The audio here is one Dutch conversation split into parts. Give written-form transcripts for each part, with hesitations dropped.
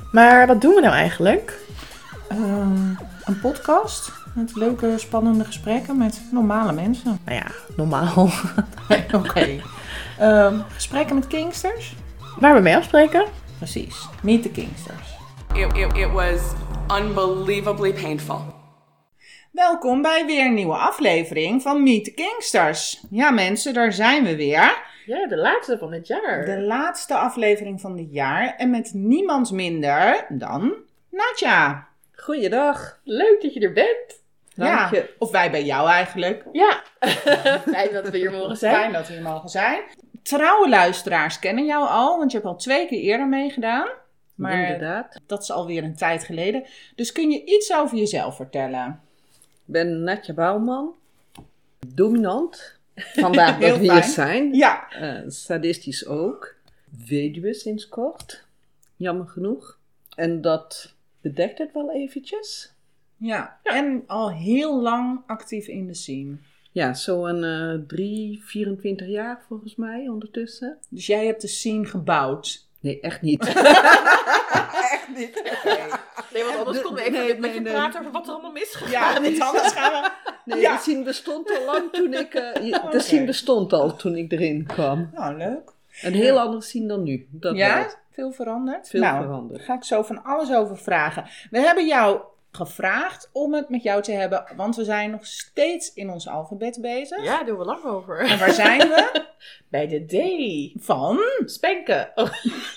Maar wat doen we nou eigenlijk? Een podcast met leuke, spannende gesprekken met normale mensen. Nou ja, normaal. Oké. Gesprekken met Kingsters? Waar we mee afspreken? Precies. Meet the Kingsters. It was unbelievably painful. Welkom bij weer een nieuwe aflevering van Meet the Kingsters. Ja mensen, daar zijn we weer. Ja, de laatste van het jaar. De laatste aflevering van dit jaar. En met niemand minder dan Nadja. Goeiedag. Leuk dat je er bent. Dank je. Of wij bij jou eigenlijk. Ja, fijn dat we hier mogen zijn. Fijn dat we hier mogen zijn. Trouwe luisteraars kennen jou al, want je hebt al 2 keer eerder meegedaan. Maar Inderdaad. dat is alweer een tijd geleden. Dus kun je iets over jezelf vertellen? Ik ben Nadja Bouwman. Dominant. Vandaag Heel dat we hier fijn. zijn. Ja. Sadistisch ook. Weduwe sinds kort. Jammer genoeg. En dat bedekt het wel eventjes. Ja. En al heel lang actief in de scene. Ja, zo'n 24 jaar volgens mij ondertussen. Dus jij hebt de scene gebouwd. Nee, echt niet. Echt niet? Oké. Nee, want anders konden we even met je praten over wat er allemaal misgaat. Ja, want anders gaan we... Nee, Ja. de scene bestond al lang toen ik... De scene bestond al toen ik erin kwam. Nou, leuk. Een heel andere scene dan nu. Dat Ja? wel. Veel veranderd? Veel Nou, veranderd. daar ga ik zo van alles over vragen. We hebben jou gevraagd om het met jou te hebben, want we zijn nog steeds in ons alfabet bezig. Ja, daar doen we lang over. En waar zijn we? Bij de D. Van? Spenken. Oh.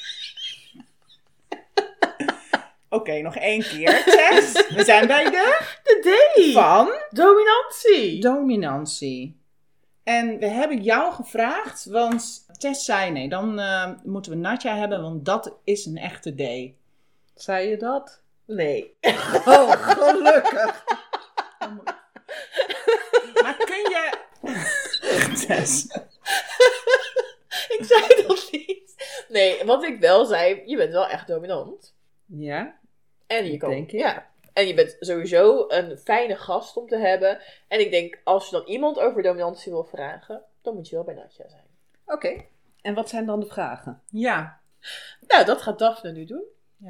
Oké, nog 1 keer. Tess. We zijn bij De D. van Dominantie. dominantie. En we hebben jou gevraagd, want Tess zei nee, dan moeten we Nadja hebben, want dat is een echte D. Zei je dat? Nee. Oh, gelukkig. Maar kun je... Tess. Ik zei dat niet. Nee, wat ik wel zei, je bent wel echt dominant. Ja, En je kan, denk ik. Ja. En je bent sowieso een fijne gast om te hebben. En ik denk, als je dan iemand over dominantie wil vragen, dan moet je wel bij Nadja zijn. oké. En wat zijn dan de vragen? Ja. Nou, dat gaat Daphne nu doen.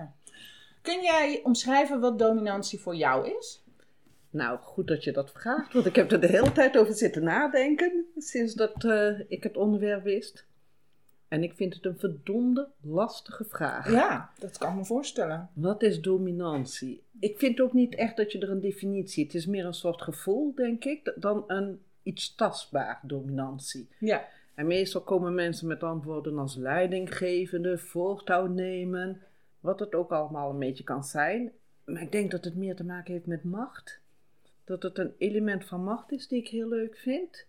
Kun jij omschrijven wat dominantie voor jou is? Nou, goed dat je dat vraagt, want ik heb er de hele tijd over zitten nadenken, sinds dat ik het onderwerp wist. En ik vind het een verdomde lastige vraag. Ja, dat kan ik me voorstellen. Wat is dominantie? Ik vind ook niet echt dat je er een definitie... Het is meer een soort gevoel, denk ik, dan een iets tastbaar dominantie. Ja. En meestal komen mensen met antwoorden als leidinggevende, voortouw nemen, wat het ook allemaal een beetje kan zijn. Maar ik denk dat het meer te maken heeft met macht. Dat het een element van macht is die ik heel leuk vind.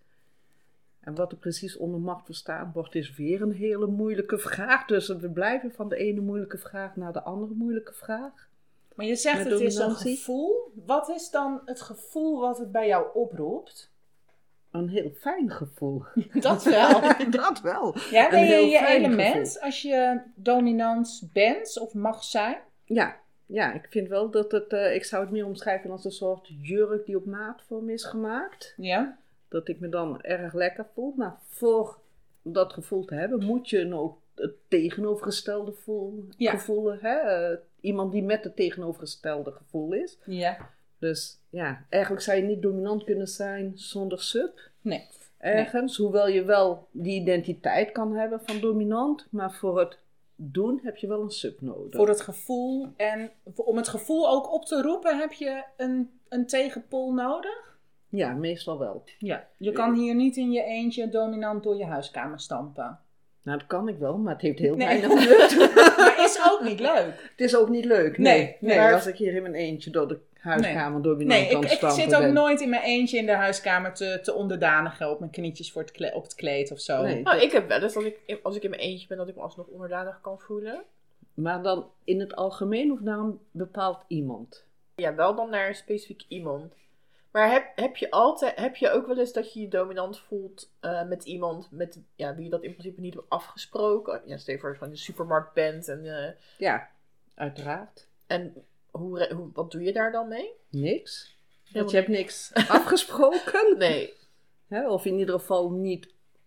En wat er precies onder macht verstaan wordt, is weer een hele moeilijke vraag. Dus we blijven van de ene moeilijke vraag naar de andere moeilijke vraag. Maar je zegt Met het is een dominantie? gevoel. Wat is dan het gevoel wat het bij jou oproept? Een heel fijn gevoel. Dat wel. Dat wel. Ja, ben Een je heel in je fijn element gevoel. als je dominant bent of mag zijn? Ja, ik vind wel dat het... ik zou het meer omschrijven als een soort jurk die op maat voor me is gemaakt. Ja. Dat ik me dan erg lekker voel. Maar voor dat gevoel te hebben, moet je ook het tegenovergestelde gevoel... Iemand die met het tegenovergestelde gevoel is. Ja. Dus ja, eigenlijk zou je niet dominant kunnen zijn zonder sub. Nee. Ergens, hoewel je wel die identiteit kan hebben van dominant. Maar voor het doen heb je wel een sub nodig. Voor het gevoel en om het gevoel ook op te roepen heb je een tegenpool nodig? Ja, meestal wel. Ja. Je kan hier niet in je eentje dominant door je huiskamer stampen. Nou, dat kan ik wel, maar het heeft heel Nee. weinig nut. Maar is ook niet leuk. Het is ook niet leuk. Nee, Nee, maar- als ik hier in mijn eentje door de huiskamer dominant Nee, kan ik stampen zit ook ben. nooit in mijn eentje in de huiskamer te onderdanigen op mijn knietjes voor op het kleed of zo. Nee. Nou, ik heb wel eens dat als ik in mijn eentje ben, dat ik me alsnog onderdanig kan voelen. Maar dan in het algemeen of naar een bepaald iemand? Ja, wel dan naar een specifiek iemand. Maar heb je ook wel eens dat je je dominant voelt met iemand met wie je dat in principe niet hebt afgesproken? Ja, stel je voor dat je gewoon in de supermarkt bent Ja, uiteraard. en wat doe je daar dan mee? Niks. Helemaal Want je hebt niks afgesproken. Nee. Hè, of in ieder geval niet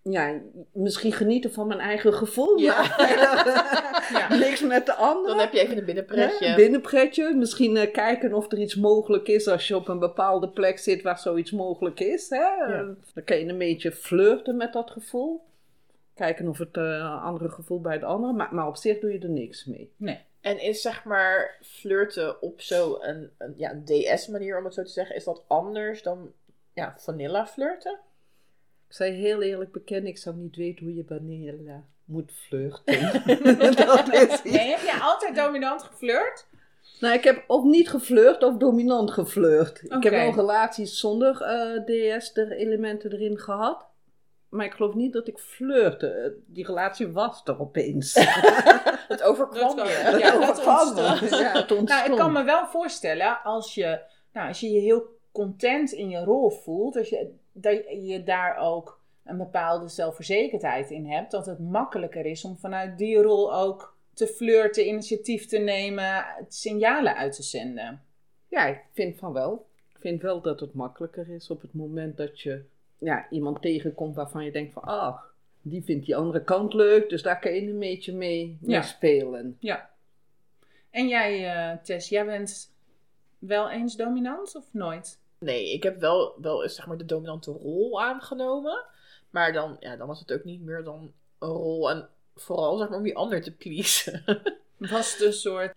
misschien genieten van mijn eigen gevoel. Ja. Maar niks met de anderen. Dan heb je even een binnenpretje. Binnenpretje. Misschien kijken of er iets mogelijk is als je op een bepaalde plek zit waar zoiets mogelijk is. Hè? Ja. Dan kan je een beetje flirten met dat gevoel. Kijken of het andere gevoel bij de andere. Maar op zich doe je er niks mee. Nee. En is zeg maar flirten op zo'n een DS-manier, om het zo te zeggen, is dat anders dan vanilla flirten? Ik zei heel eerlijk bekennen, ik zou niet weten hoe je vanilla moet flirten. Dat is iets. Nee, heb je altijd dominant geflirt? Nou, ik heb of niet geflirt of dominant geflirt. Ik heb Oké. wel relaties zonder DS-elementen erin gehad. Maar ik geloof niet dat ik flirte. Die relatie was er opeens. Het overkwam Dat je. kan. Ja, dat overkwam me. ontstond. Ja, het ontstond. Nou, ik kan me wel voorstellen, als je je heel content in je rol voelt, dat je daar ook een bepaalde zelfverzekerdheid in hebt, dat het makkelijker is om vanuit die rol ook te flirten, initiatief te nemen, signalen uit te zenden. Ja, ik vind van wel. Ik vind wel dat het makkelijker is op het moment dat je iemand tegenkomt waarvan je denkt van, die vindt die andere kant leuk, dus daar kan je een beetje mee spelen. Ja. En jij, Tess, jij bent wel eens dominant of nooit? Nee, ik heb wel eens zeg maar de dominante rol aangenomen. Maar dan was het ook niet meer dan een rol. En vooral zeg maar om die ander te pleasen. Was het een soort,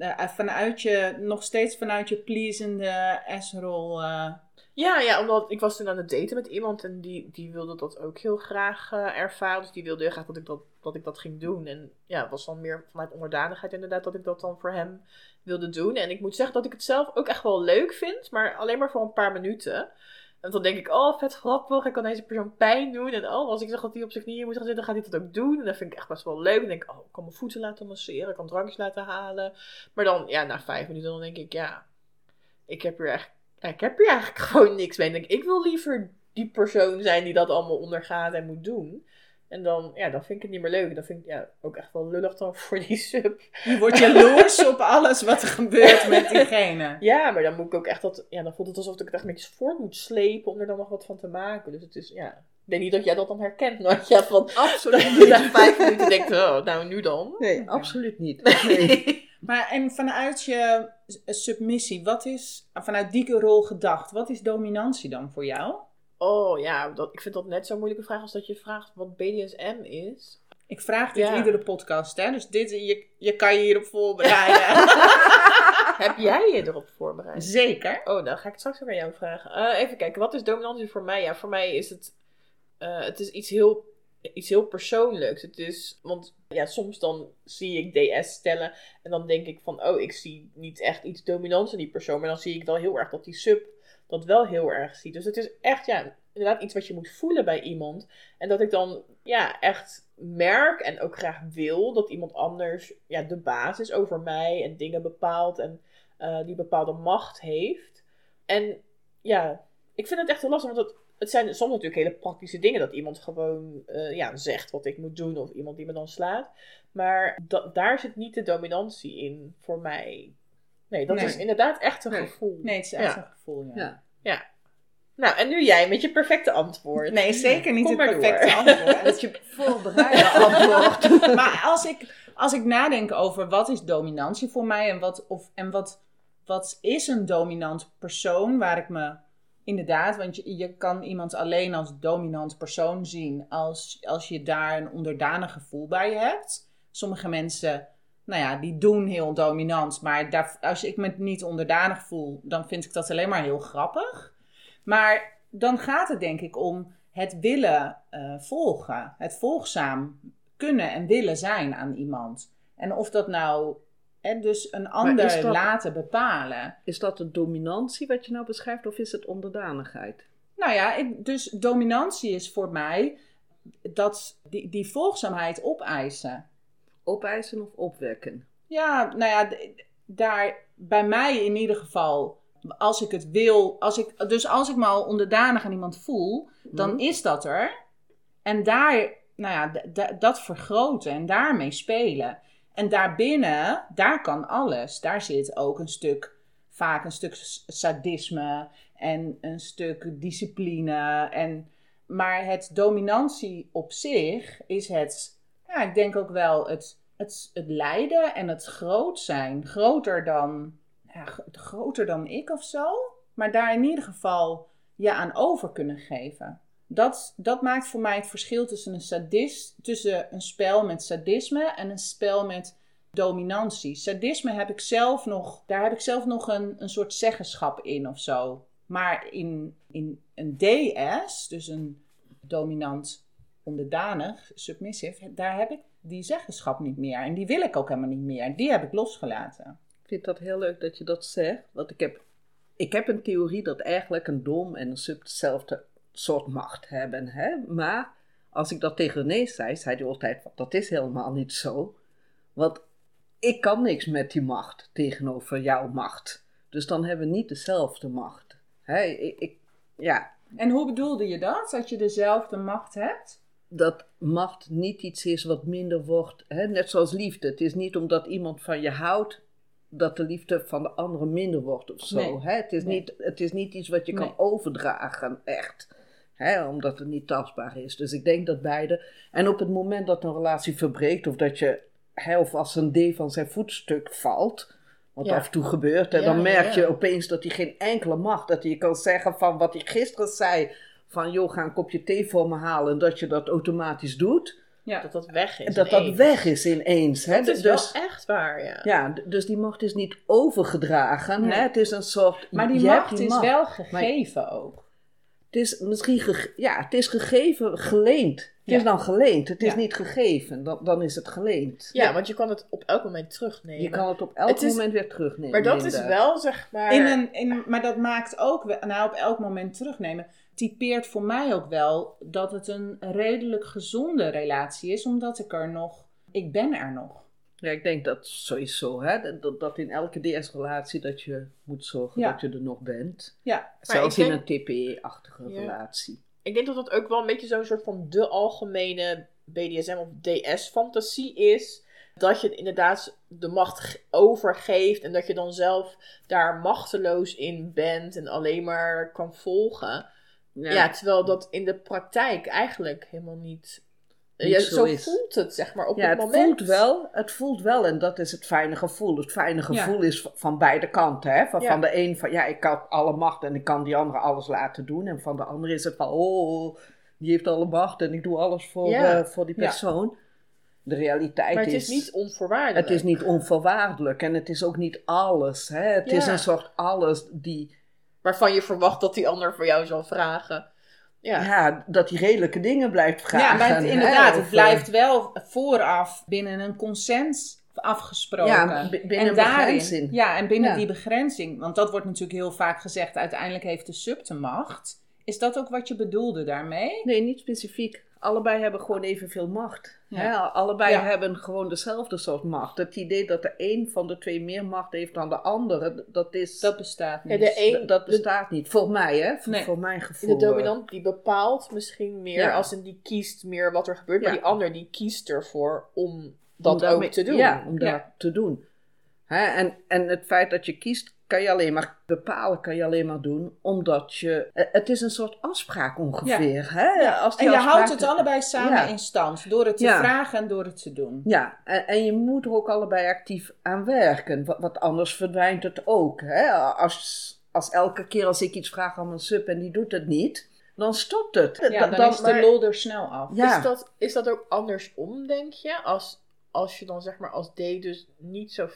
nog steeds vanuit je pleasende S-rol... Ja, omdat ik was toen aan het daten met iemand en die wilde dat ook heel graag ervaren. Dus die wilde heel graag dat ik dat ging doen. En ja, het was dan meer vanuit onderdanigheid inderdaad dat ik dat dan voor hem wilde doen. En ik moet zeggen dat ik het zelf ook echt wel leuk vind, maar alleen maar voor een paar minuten. En dan denk ik, vet grappig, ik kan deze persoon pijn doen. En als ik zeg dat hij op zijn knieën moet gaan zitten, dan gaat hij dat ook doen. En dat vind ik echt best wel leuk. En denk ik, ik kan mijn voeten laten masseren, ik kan drankjes laten halen. Maar dan, na 5 minuten, dan denk ik, ik heb hier eigenlijk gewoon niks mee. En denk ik wil liever die persoon zijn die dat allemaal ondergaat en moet doen. En dan vind ik het niet meer leuk. Dan vind ik ook echt wel lullig dan voor die sub. Je wordt jaloers op alles wat er gebeurt met diegene. Ja, maar dan moet ik ook echt dan voelt het alsof ik het echt een beetje voort moet slepen om er dan nog wat van te maken. Dus het is, ik weet niet dat jij dat dan herkent, Nadja, van Absoluut dat je niet. na 5 minuten denkt, nou nu dan. Nee, absoluut niet. Nee. Maar en vanuit je submissie, vanuit die rol gedacht, wat is dominantie dan voor jou? Oh ja, ik vind dat net zo'n moeilijke vraag als dat je vraagt wat BDSM is. Ik vraag dit Ja. iedere podcast, hè? Dus je kan je hierop voorbereiden. Heb jij je erop voorbereid? Zeker. Oh, dan ga ik het straks ook aan jou vragen. Even kijken, wat is dominantie voor mij? Ja, voor mij is het is iets heel persoonlijks. Het is, want soms dan zie ik DS stellen en dan denk ik van, ik zie niet echt iets dominants in die persoon, maar dan zie ik wel heel erg dat die sub dat wel heel erg ziet. Dus het is echt, inderdaad iets wat je moet voelen bij iemand. En dat ik dan, echt merk en ook graag wil dat iemand anders, de baas is over mij en dingen bepaalt en die bepaalde macht heeft. En ik vind het echt heel lastig, want het zijn soms natuurlijk hele praktische dingen. Dat iemand gewoon zegt wat ik moet doen of iemand die me dan slaat. Maar daar zit niet de dominantie in voor mij. Nee, dat is inderdaad echt een gevoel. Nee, het is echt een gevoel, Ja. Nou, en nu jij met je perfecte antwoord. Nee, zeker niet Kom het maar perfecte door. antwoord. Dat je voorbereide antwoord. Maar als ik nadenk over wat is dominantie voor mij en wat is een dominant persoon waar ik me inderdaad, want je kan iemand alleen als dominant persoon zien als je daar een onderdanig gevoel bij je hebt. Sommige mensen, die doen heel dominant, maar als ik me niet onderdanig voel, dan vind ik dat alleen maar heel grappig. Maar dan gaat het denk ik om het willen volgen. Het volgzaam kunnen en willen zijn aan iemand. En of dat nou dus een ander laten bepalen. Is dat de dominantie wat je nou beschrijft of is het onderdanigheid? Dus dominantie is voor mij dat die volgzaamheid opeisen. Opeisen of opwekken? Daar bij mij in ieder geval, als ik het wil, als ik me al onderdanig aan iemand voel, dan is dat er. En daar, dat vergroten en daarmee spelen. En daarbinnen, daar kan alles. Daar zit ook vaak een stuk sadisme en een stuk discipline. En Maar het dominantie op zich is het, ja, ik denk ook wel het lijden en het groot zijn. Groter dan ik of zo. Maar daar in ieder geval je aan over kunnen geven. Dat maakt voor mij het verschil tussen een spel met sadisme en een spel met dominantie. Sadisme daar heb ik zelf nog een soort zeggenschap in of zo. Maar in een DS, dus een dominant onderdanig, submissive, daar heb ik die zeggenschap niet meer. En die wil ik ook helemaal niet meer. Die heb ik losgelaten. Ik vind dat heel leuk dat je dat zegt. Want ik heb een theorie dat eigenlijk een dom en een sub hetzelfde soort macht hebben. Hè? Maar als ik dat tegen René zei hij altijd, dat is helemaal niet zo. Want ik kan niks met die macht tegenover jouw macht. Dus dan hebben we niet dezelfde macht. Hè? Ja. En hoe bedoelde je dat je dezelfde macht hebt? Dat macht niet iets is wat minder wordt. Hè? Net zoals liefde. Het is niet omdat iemand van je houdt dat de liefde van de andere minder wordt of zo. Nee. Hè? Het is niet iets wat je kan overdragen, echt. Hè? Omdat het niet tastbaar is. Dus ik denk dat beide. En op het moment dat een relatie verbreekt of dat je, of als een D van zijn voetstuk valt, wat af en toe gebeurt, dan merk je opeens dat hij geen enkele macht, dat hij kan zeggen van wat hij gisteren zei, van joh, ga een kopje thee voor me halen, en dat je dat automatisch doet. Ja. Dat dat weg is. Dat weg is ineens. Hè? Dat is wel echt waar, ja. Ja, dus die macht is niet overgedragen. Nee. Hè? Het is een soort. Maar die macht is wel gegeven ook. Het is misschien het is gegeven, geleend. Het is dan geleend. Het is niet gegeven. Dan is het geleend. Ja, want je kan het op elk moment terugnemen. Je kan het op elk moment weer terugnemen. Maar dat is wel, zeg maar. Maar dat maakt ook op elk moment terugnemen. Typeert voor mij ook wel dat het een redelijk gezonde relatie is, omdat ik ben er nog. Ja, ik denk dat sowieso, hè, dat in elke DS-relatie dat je moet zorgen dat je er nog bent. Ja. Zelfs in een TPE-achtige relatie. Ik denk dat dat ook wel een beetje zo'n soort van de algemene BDSM of DS-fantasie is. Dat je inderdaad de macht overgeeft en dat je dan zelf daar machteloos in bent en alleen maar kan volgen. Ja, terwijl dat in de praktijk eigenlijk helemaal niet zo is. Voelt het, zeg maar, op het moment. Het voelt wel en dat is het fijne gevoel. Het fijne gevoel is van beide kanten. Hè? Van de een van, ik kan alle macht en ik kan die andere alles laten doen. En van de andere is het van, die heeft alle macht en ik doe alles voor die persoon. De realiteit is... Maar het is niet onvoorwaardelijk. Het is niet onvoorwaardelijk en het is ook niet alles. Hè? Het is een soort alles die... Waarvan je verwacht dat die ander voor jou zal vragen. Ja, dat hij redelijke dingen blijft vragen. Ja, maar inderdaad, het blijft wel vooraf binnen een consens afgesproken. Ja, binnen een begrenzing. Ja, en binnen die begrenzing. Want dat wordt natuurlijk heel vaak gezegd, uiteindelijk heeft de sub de macht. Is dat ook wat je bedoelde daarmee? Nee, niet specifiek. Allebei hebben gewoon evenveel macht. Ja. Hè? Allebei hebben gewoon dezelfde soort macht. Het idee dat de een van de twee meer macht heeft dan de andere, dat bestaat niet. Ja, dat bestaat niet. Voor mij, hè? Nee. Voor mijn gevoel. De dominant die bepaalt misschien meer, als in die kiest meer wat er gebeurt. Maar die ander die kiest ervoor om dat ook te doen. Ja, om dat te doen. Hè? En het feit dat je kiest, kan je alleen maar bepalen, kan je alleen maar doen, omdat je... Het is een soort afspraak ongeveer. Hè? Ja. Als en je houdt het allebei samen in stand, door het te vragen en door het te doen. Ja, en je moet er ook allebei actief aan werken, want anders verdwijnt het ook. Hè? Als elke keer als ik iets vraag aan mijn sub en die doet het niet, dan stopt het. Ja, dan is de lol er snel af. Ja. Is dat ook andersom, denk je? Als je dan zeg maar als D dus niet zo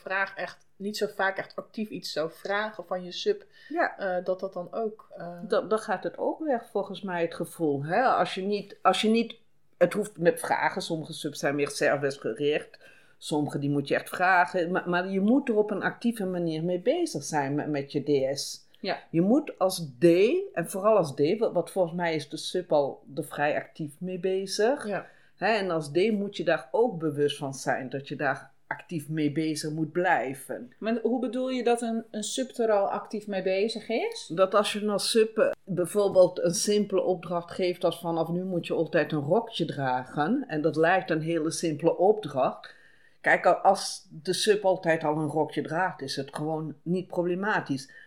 vaak echt actief iets zou vragen van je sub, dat dan ook... Dan gaat het ook weg, volgens mij, het gevoel. Hè? Als je niet... Het hoeft met vragen. Sommige subs zijn meer servicegericht. Sommige die moet je echt vragen. Maar je moet er op een actieve manier mee bezig zijn met je DS. Ja. Je moet als D, en vooral als D, wat volgens mij is de sub al er vrij actief mee bezig. Ja. Hè? En als D moet je daar ook bewust van zijn, dat je daar actief mee bezig moet blijven. Maar hoe bedoel je dat een sub er al actief mee bezig is? Dat als je als sub bijvoorbeeld een simpele opdracht geeft als vanaf nu moet je altijd een rokje dragen. En dat lijkt een hele simpele opdracht. Kijk, als de sub altijd al een rokje draagt, is het gewoon niet problematisch.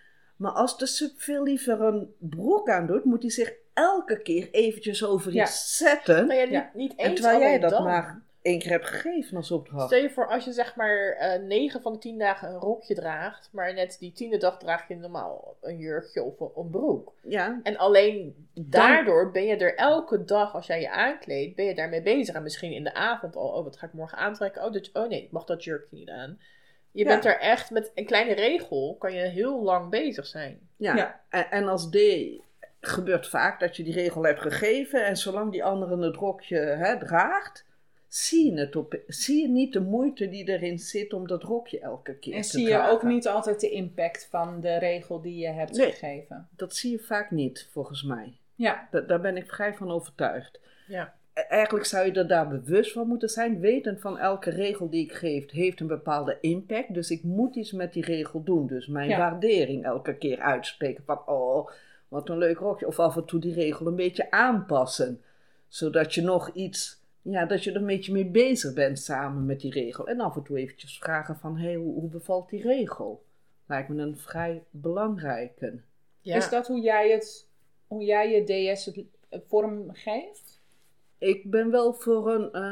Maar als de sub veel liever een broek aan doet, moet hij zich elke keer eventjes over iets zetten. Nou ja, niet eens en terwijl jij alleen dat dan. maar 1 keer hebt gegeven als opdracht. Stel je voor als je zeg maar 9 van de 10 dagen een rokje draagt, maar net die 10e dag draag je normaal een jurkje of een broek. Ja, En alleen daardoor ben je er elke dag, als jij je aankleedt, ben je daarmee bezig. En misschien in de avond al, wat ga ik morgen aantrekken? Oh nee, ik mag dat jurkje niet aan. Je bent er echt met een kleine regel, kan je heel lang bezig zijn. ja. En als D gebeurt vaak dat je die regel hebt gegeven en zolang die andere het rokje draagt, zie je niet de moeite die erin zit om dat rokje elke keer En te zie dragen. je ook niet altijd de impact van de regel die je hebt Nee. gegeven. Dat zie je vaak niet, volgens mij. Ja. Daar ben ik vrij van overtuigd. Ja. Eigenlijk zou je er daar bewust van moeten zijn. Wetend van elke regel die ik geef, heeft een bepaalde impact. Dus ik moet iets met die regel doen. Dus mijn waardering elke keer uitspreken. Van, oh, wat een leuk rokje. Of af en toe die regel een beetje aanpassen. Zodat je nog iets, dat je er een beetje mee bezig bent samen met die regel. En af en toe eventjes vragen van, hoe bevalt die regel? Lijkt me een vrij belangrijke. Ja. Is dat hoe jij je DS vorm geeft? Ik ben wel voor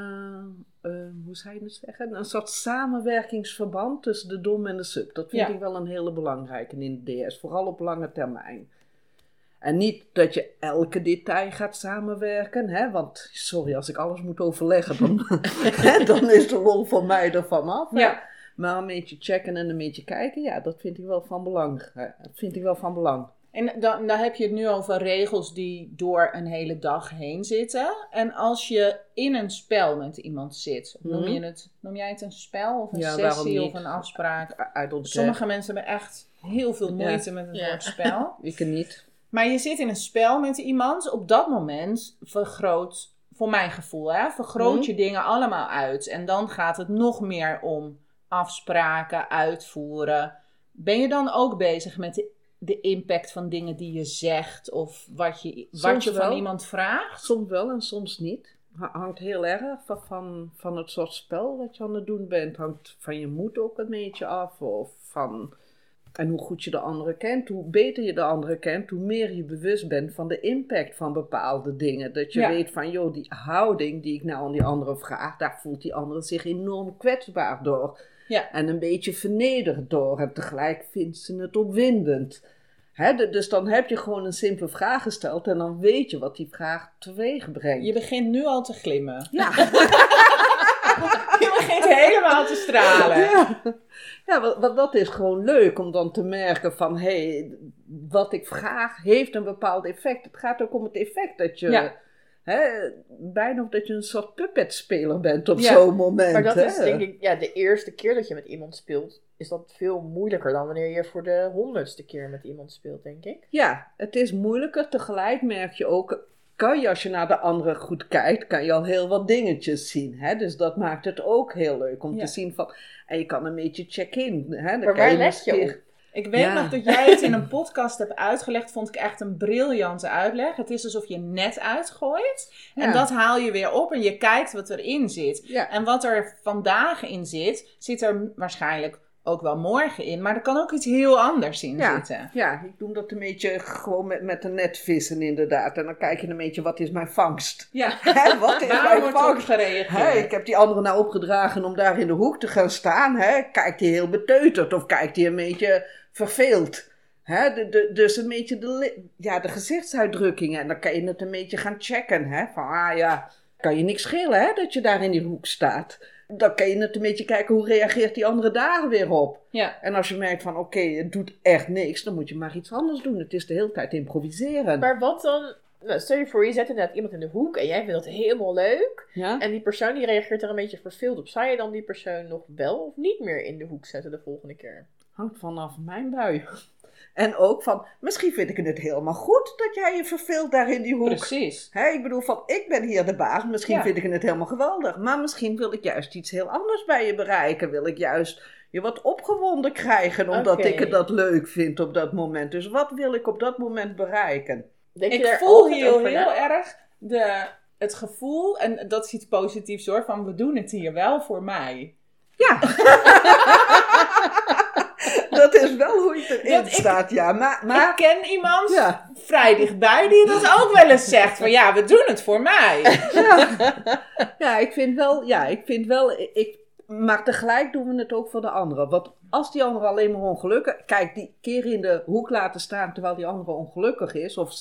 hoe zou je het zeggen? Een soort samenwerkingsverband tussen de dom en de sub. Dat vind ik wel een hele belangrijke in de DS. Vooral op lange termijn. En niet dat je elke detail gaat samenwerken. Hè? Want, sorry, als ik alles moet overleggen, dan is de rol van mij ervan af. Ja. Maar een beetje checken en een beetje kijken, dat vind ik wel van belang. En dan heb je het nu over regels die door een hele dag heen zitten. En als je in een spel met iemand zit, noem jij het een spel of een sessie of een afspraak? Sommige mensen hebben echt heel veel moeite met het woord spel. Ik niet. Maar je zit in een spel met iemand, op dat moment vergroot, voor mijn gevoel, vergroot je dingen allemaal uit. En dan gaat het nog meer om afspraken, uitvoeren. Ben je dan ook bezig met de impact van dingen die je zegt of wat je van iemand vraagt? Soms wel en soms niet. Hangt heel erg van het soort spel wat je aan het doen bent. Hangt van je moed ook een beetje af. En hoe goed je de andere kent. Hoe beter je de andere kent, hoe meer je bewust bent van de impact van bepaalde dingen. Dat je weet van, die houding die ik nou aan die andere vraag, daar voelt die andere zich enorm kwetsbaar door. Ja. En een beetje vernederd door. En tegelijk vindt ze het opwindend. Dus dan heb je gewoon een simpele vraag gesteld. En dan weet je wat die vraag teweeg brengt. Je begint nu al te glimmen. Ja. Je begint helemaal te stralen. Ja, want dat is gewoon leuk om dan te merken van, wat ik vraag heeft een bepaald effect. Het gaat ook om het effect dat je, bijna of dat je een soort puppetspeler bent op zo'n moment. Maar dat is denk ik, de eerste keer dat je met iemand speelt, is dat veel moeilijker dan wanneer je voor de 100ste keer met iemand speelt, denk ik. Ja, het is moeilijker. Tegelijk merk je ook, kan je als je naar de andere goed kijkt, kan je al heel wat dingetjes zien. Dus dat maakt het ook heel leuk om te zien van, en je kan een beetje check-in. Maar waar let je op? Ik weet nog dat jij het in een podcast hebt uitgelegd, vond ik echt een briljante uitleg. Het is alsof je net uitgooit en dat haal je weer op en je kijkt wat erin zit. Ja. En wat er vandaag in zit, zit er waarschijnlijk ook wel morgen in, maar er kan ook iets heel anders in zitten. Ja, ik doe dat een beetje gewoon met een net vissen inderdaad. En dan kijk je een beetje, wat is mijn vangst? Ja, wat is daar wordt op gereageerd. Ik heb die andere nou opgedragen om daar in de hoek te gaan staan. Kijkt hij heel beteuterd of kijkt hij een beetje verveeld? Dus een beetje de gezichtsuitdrukkingen. En dan kan je het een beetje gaan checken. Van, kan je niks schelen dat je daar in die hoek staat. Dan kan je het een beetje kijken, hoe reageert die andere daar weer op. Ja. En als je merkt van, oké, het doet echt niks, dan moet je maar iets anders doen. Het is de hele tijd improviseren. Maar wat dan? Nou, stel je voor, je zet inderdaad iemand in de hoek en jij vindt dat helemaal leuk. Ja? En die persoon die reageert er een beetje verveeld op. Zou je dan die persoon nog wel of niet meer in de hoek zetten de volgende keer? Hangt vanaf mijn bui. En ook van, misschien vind ik het helemaal goed dat jij je verveelt daar in die hoek. Precies. Ik bedoel van, ik ben hier de baas. Misschien vind ik het helemaal geweldig. Maar misschien wil ik juist iets heel anders bij je bereiken. Wil ik juist je wat opgewonden krijgen. Omdat ik het dat leuk vind op dat moment. Dus wat wil ik op dat moment bereiken? Ik voel heel erg het gevoel. En dat is iets positiefs hoor. Van we doen het hier wel voor mij. Ja. Dat is dus wel hoe je erin staat, ja. Maar ik ken iemand Ja. vrij dichtbij die dat ook wel eens zegt. Van ja, we doen het voor mij. ja, ik vind wel, maar tegelijk doen we het ook voor de anderen. Want als die andere alleen maar ongelukkig... Kijk, die keer in de hoek laten staan terwijl die andere ongelukkig is... of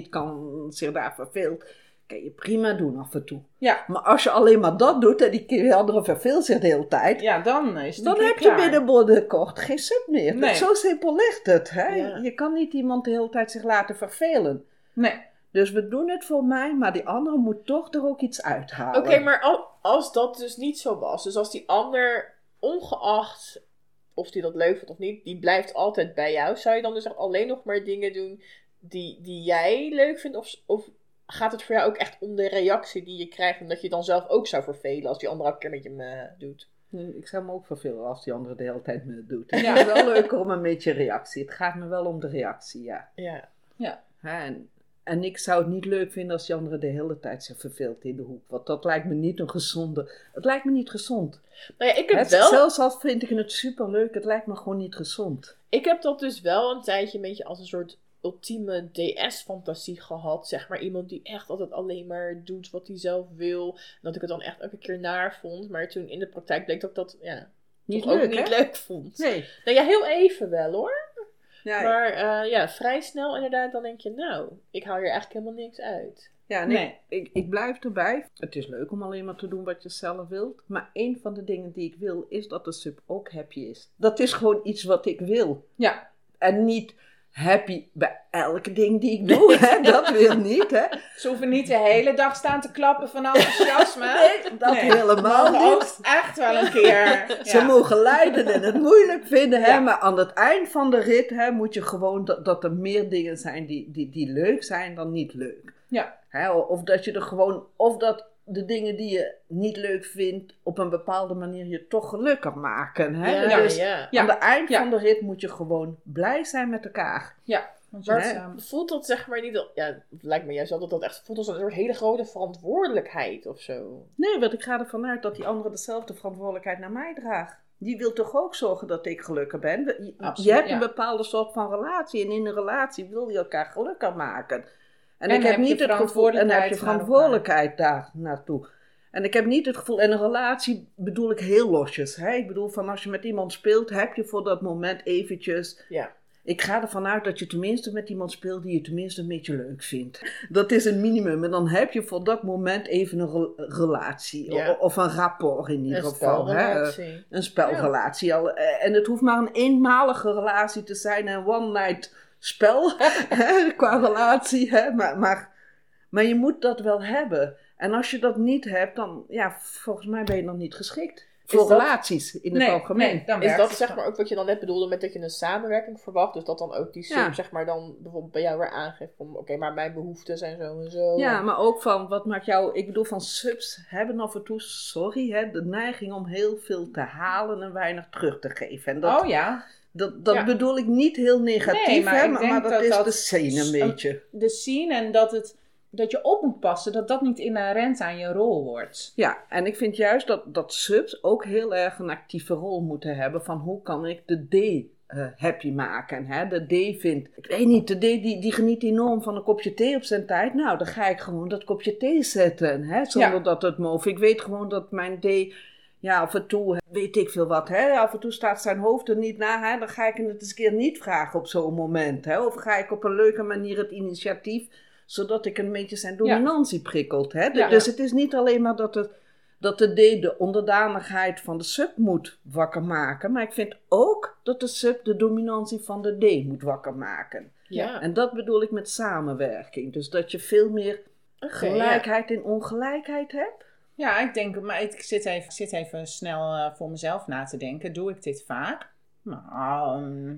zich daar verveelt... kan je prima doen af en toe. Ja. Maar als je alleen maar dat doet en die andere verveelt zich de hele tijd... Ja, dan is het dan een heb keer je klaar. binnenkort geen sub meer. Nee. Zo simpel ligt het. Hè? Ja. Je kan niet iemand de hele tijd zich laten vervelen. Nee. Dus we doen het voor mij, maar die andere moet toch er ook iets uithalen. Oké, maar als dat dus niet zo was, dus als die ander, ongeacht of die dat leuk vindt of niet, die blijft altijd bij jou, zou je dan dus echt alleen nog maar dingen doen die jij leuk vindt? Of gaat het voor jou ook echt om de reactie die je krijgt, omdat je dan zelf ook zou vervelen als die ander elke keer met je doet? Ik zou me ook vervelen als die andere de hele tijd me doet. Het is wel leuker om een beetje reactie. Het gaat me wel om de reactie, ja. Ja. Hè, en ik zou het niet leuk vinden als die andere de hele tijd zich verveelt in de hoek. Want dat lijkt me niet een gezonde... Het lijkt me niet gezond. Nou ja, ik heb Zelfs al vind ik het superleuk, het lijkt me gewoon niet gezond. Ik heb dat dus wel een tijdje een beetje als een soort ultieme DS-fantasie gehad. Zeg maar iemand die echt altijd alleen maar doet wat hij zelf wil. En dat ik het dan echt elke keer naar vond. Maar toen in de praktijk bleek dat ik dat Niet toch ook leuk, niet hè? leuk vond. Nee. Nou ja, heel even wel hoor. Ja, Maar vrij snel inderdaad dan denk je, nou, ik haal hier eigenlijk helemaal niks uit. Ja, Nee. ik blijf erbij. Het is leuk om alleen maar te doen wat je zelf wilt. Maar een van de dingen die ik wil, is dat de sub ook happy is. Dat is gewoon iets wat ik wil. Ja. En niet happy bij elke ding die ik doe. Hè? Dat wil niet, hè. Ze hoeven niet de hele dag staan te klappen van enthousiasme. Nee, dat helemaal Mogen ook niet. echt wel een keer. Ze mogen lijden en het moeilijk vinden, hè. Ja. Maar aan het eind van de rit, hè, moet je gewoon dat er meer dingen zijn die leuk zijn dan niet leuk. Ja. Hè, of dat je er gewoon, of dat de dingen die je niet leuk vindt, op een bepaalde manier je toch gelukkig maken. Hè? Ja, Dus ja. Ja. aan het eind Ja. van de rit moet je gewoon blij zijn met elkaar. Ja. Want Maar je voelt dat zeg maar niet, het lijkt me juist wel dat dat echt voelt als een soort hele grote verantwoordelijkheid of zo. Nee, want ik ga ervan uit dat die andere dezelfde verantwoordelijkheid naar mij draagt. Die wil toch ook zorgen dat ik gelukkig ben? Je Absoluut, hebt ja. een bepaalde soort van relatie en in een relatie wil je elkaar gelukkig maken. En En ik heb heb je niet het gevoel, en heb je verantwoordelijkheid verantwoordelijkheid daar naartoe. En ik heb niet het gevoel, en een relatie bedoel ik heel losjes. Hè? Ik bedoel, van als je met iemand speelt, heb je voor dat moment eventjes... Ja. Ik ga ervan uit dat je tenminste met iemand speelt die je tenminste een beetje leuk vindt. Dat is een minimum. En dan heb je voor dat moment even een relatie. Ja. Of een rapport in ieder geval. Hè? spelrelatie. Een spelrelatie. En het hoeft maar een eenmalige relatie te zijn. Een one-night spel hè, qua relatie. Hè? Maar je moet dat wel hebben. En als je dat niet hebt, dan volgens mij ben je dan niet geschikt. Voor dat- relaties in het algemeen. dan Is werkt dat het zeg dan. maar ook wat je dan net bedoelde met dat je een samenwerking verwacht? Dus dat dan ook die sub Ja. zeg maar dan bijvoorbeeld bij jou weer aangeeft van oké, maar mijn behoeften zijn zo en zo. Ja, maar ook van, wat maakt jou... Ik bedoel, van subs hebben af en toe, de neiging om heel veel te halen en weinig terug te geven. En dat, Oh ja. dat Ja. bedoel ik niet heel negatief, Nee, maar hè, ik maar denk dat dat is dat de scene een beetje. De scene en dat je op moet passen, dat niet inherent aan je rol wordt. Ja, en ik vind juist dat subs ook heel erg een actieve rol moeten hebben van hoe kan ik de D happy maken. Hè? De D vindt, ik weet niet, de D die geniet enorm van een kopje thee op zijn tijd. Nou, dan ga ik gewoon dat kopje thee zetten, hè? Zonder dat het me hoeft. Ik weet gewoon dat mijn D, af en toe weet ik veel wat. Hè? Af en toe staat zijn hoofd er niet naar. Hè? Dan ga ik het eens een keer niet vragen op zo'n moment. Hè? Of ga ik op een leuke manier het initiatief, zodat ik een beetje zijn dominantie prikkelt. Hè? Ja. Dus het is niet alleen maar dat de D de onderdanigheid van de sub moet wakker maken. Maar ik vind ook dat de sub de dominantie van de D moet wakker maken. Ja. En dat bedoel ik met samenwerking. Dus dat je veel meer gelijkheid in ongelijkheid hebt. Ja, ik denk, maar ik zit even snel voor mezelf na te denken. Doe ik dit vaak? Nou.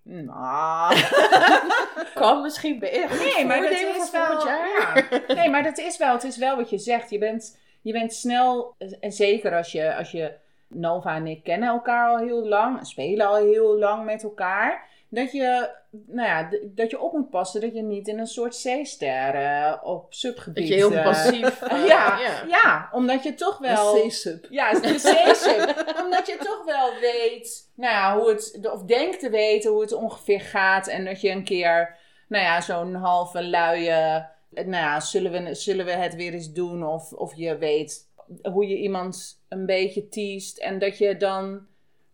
Kan misschien beïnvloeden. Nee, maar dat Voordelen is voor wel. volgend jaar. Ja. Nee, maar dat is wel. Het is wel wat je zegt. Je bent snel, en zeker als je Nova en ik kennen elkaar al heel lang. En spelen al heel lang met elkaar. Dat je op moet passen dat je niet in een soort zeester op subgebied... Dat je heel passief... ja, omdat je toch wel... Een C-sub. Ja, de C-sub. Omdat je toch wel weet, hoe het... Of denkt te weten hoe het ongeveer gaat. En dat je een keer, zo'n halve luie... zullen we het weer eens doen? Of je weet hoe je iemand een beetje teest. En dat je dan...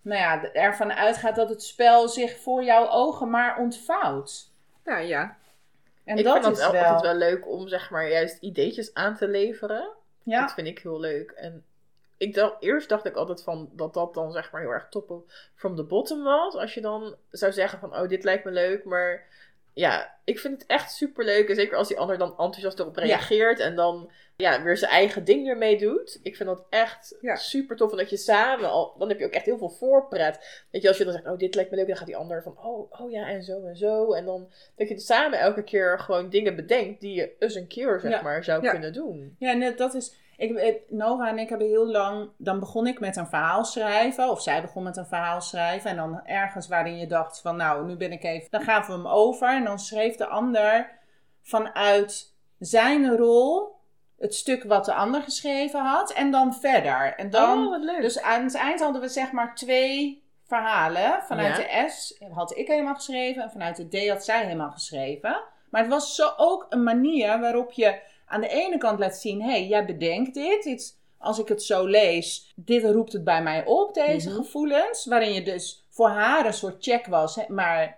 ervan uitgaat dat het spel zich voor jouw ogen maar ontvouwt. Nou ja. En ik dat vind is het altijd wel leuk om, zeg maar, juist ideetjes aan te leveren. Ja. Dat vind ik heel leuk. En eerst dacht ik altijd van dat dan, zeg maar, heel erg top from the bottom was. Als je dan zou zeggen van, dit lijkt me leuk. Maar ja, ik vind het echt super leuk. En zeker als die ander dan enthousiast erop reageert. En dan weer zijn eigen ding ermee doet. Ik vind dat echt super tof. En dat je samen dan heb je ook echt heel veel voorpret. Weet je, als je dan zegt, dit lijkt me leuk. Dan gaat die ander van, oh ja, en zo en zo. En dan dat je samen elke keer gewoon dingen bedenkt. Die je eens een keer, zeg maar, zou kunnen doen. Ja, net dat is... Nova en ik hebben heel lang... Dan begon ik met een verhaal schrijven. Of zij begon met een verhaal schrijven. En dan ergens waarin je dacht van... nu ben ik even... Dan gaven we hem over. En dan schreef de ander vanuit zijn rol... het stuk wat de ander geschreven had. En dan verder. En dan, wat leuk. Dus aan het eind hadden we zeg maar 2 verhalen. Vanuit de S had ik helemaal geschreven. En vanuit de D had zij helemaal geschreven. Maar het was zo ook een manier waarop je... aan de ene kant laat zien, jij bedenkt dit. Als ik het zo lees, dit roept het bij mij op, deze gevoelens. Waarin je dus voor haar een soort check was. Maar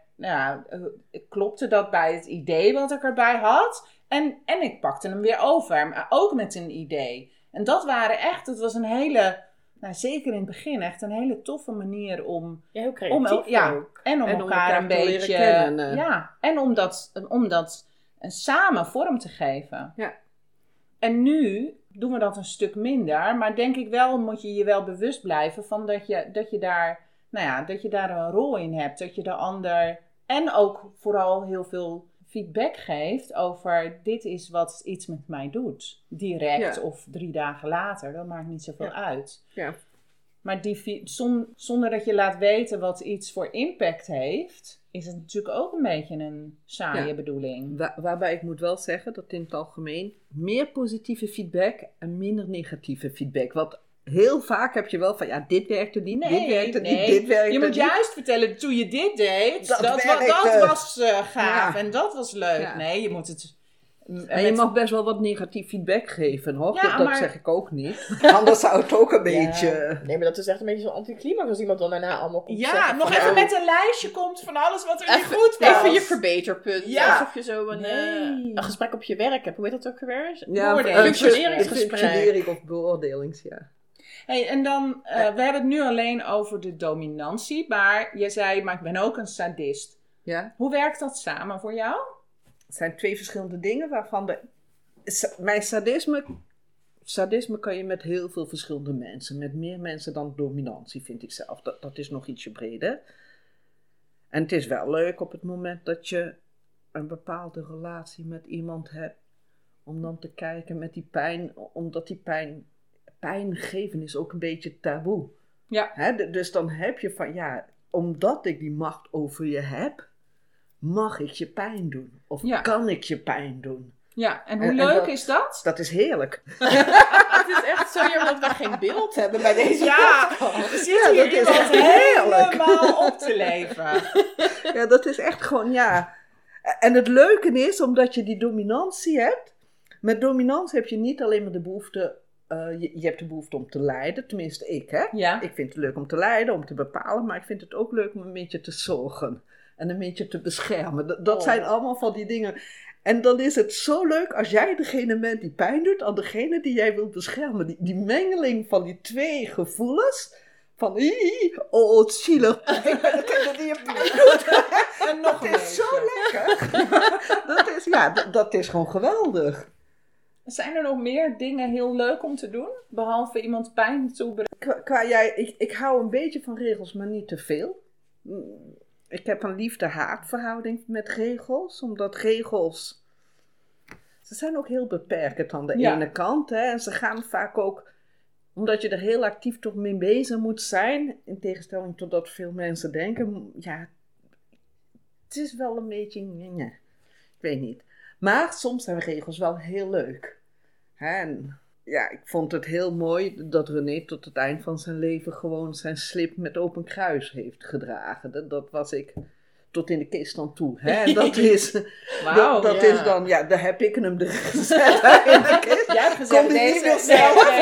klopte dat bij het idee wat ik erbij had? En ik pakte hem weer over, maar ook met een idee. En dat was een hele, zeker in het begin, echt een hele toffe manier om... Ja, heel creatief ook. En om elkaar een beetje... kennen. Ja, en om dat samen vorm te geven. Ja. En nu doen we dat een stuk minder. Maar denk ik wel, moet je je wel bewust blijven van dat je daar een rol in hebt. Dat je de ander en ook vooral heel veel feedback geeft over dit is wat iets met mij doet. Direct of 3 dagen later. Dat maakt niet zoveel uit. Ja. Maar zonder dat je laat weten wat iets voor impact heeft... is het natuurlijk ook een beetje een saaie bedoeling. Waarbij ik moet wel zeggen dat in het algemeen... meer positieve feedback en minder negatieve feedback. Want heel vaak heb je wel van... dit werkte niet, dit werkte niet, dit werkte niet. Je moet juist vertellen, toen je dit deed... Dat was gaaf en dat was leuk. Ja. Nee, je moet het... En je mag best wel wat negatief feedback geven, hoor. Ja, dat zeg ik ook niet. Anders zou het ook een beetje... Nee, maar dat is echt een beetje zo'n anticlimax als iemand dan daarna allemaal komt zeggen nog van, even met een lijstje komt van alles wat er niet goed was. Even je verbeterpunt. Ja. Alsof je zo een gesprek op je werk hebt. Hoe heet dat ook weer? Ja, functionering of beoordelings, Hey, en dan, we hebben het nu alleen over de dominantie. Maar je zei, maar ik ben ook een sadist. Ja. Hoe werkt dat samen voor jou? Het zijn 2 verschillende dingen waarvan mijn sadisme kan je met heel veel verschillende mensen. Met meer mensen dan dominantie, vind ik zelf. Dat is nog ietsje breder. En het is wel leuk op het moment dat je een bepaalde relatie met iemand hebt. Om dan te kijken met die pijn. Omdat die pijn geven is ook een beetje taboe. Ja. Dus dan heb je van, omdat ik die macht over je heb... mag ik je pijn doen? Of kan ik je pijn doen? Ja, en hoe leuk is dat? Dat is heerlijk. Het is echt zo jammer dat we geen beeld hebben bij deze podcast. We zitten hier iemand helemaal op te leven. Ja, dat is echt gewoon, En het leuke is, omdat je die dominantie hebt. Met dominantie heb je niet alleen maar de behoefte... je hebt de behoefte om te leiden, tenminste ik, hè? Ja. Ik vind het leuk om te leiden, om te bepalen. Maar ik vind het ook leuk om een beetje te zorgen. En een beetje te beschermen. Dat zijn allemaal van die dingen. En dan is het zo leuk als jij degene bent die pijn doet aan degene die jij wilt beschermen. Die mengeling van die 2 gevoelens. Van, het is zielig. Ik ben degene die je pijn doet. En nog dat is zo lekker. Dat is gewoon geweldig. Zijn er nog meer dingen heel leuk om te doen? Behalve iemand pijn toebrengen? Ik hou een beetje van regels, maar niet te veel. Ik heb een liefde-haatverhouding met regels. Omdat regels... Ze zijn ook heel beperkend aan de ene kant. Hè, en ze gaan vaak ook Omdat je er heel actief toch mee bezig moet zijn. In tegenstelling tot dat veel mensen denken. Ja, het is wel een beetje... Nee, ik weet niet. Maar soms zijn regels wel heel leuk. En ja, ik vond het heel mooi dat René tot het eind van zijn leven gewoon zijn slip met open kruis heeft gedragen. Dat was ik tot in de kist aan toe. En dat is... Wauw, dat is dan... Ja, daar heb ik hem gezet in de kist. Jij hebt gezegd, Kom nee, niet meer zelf.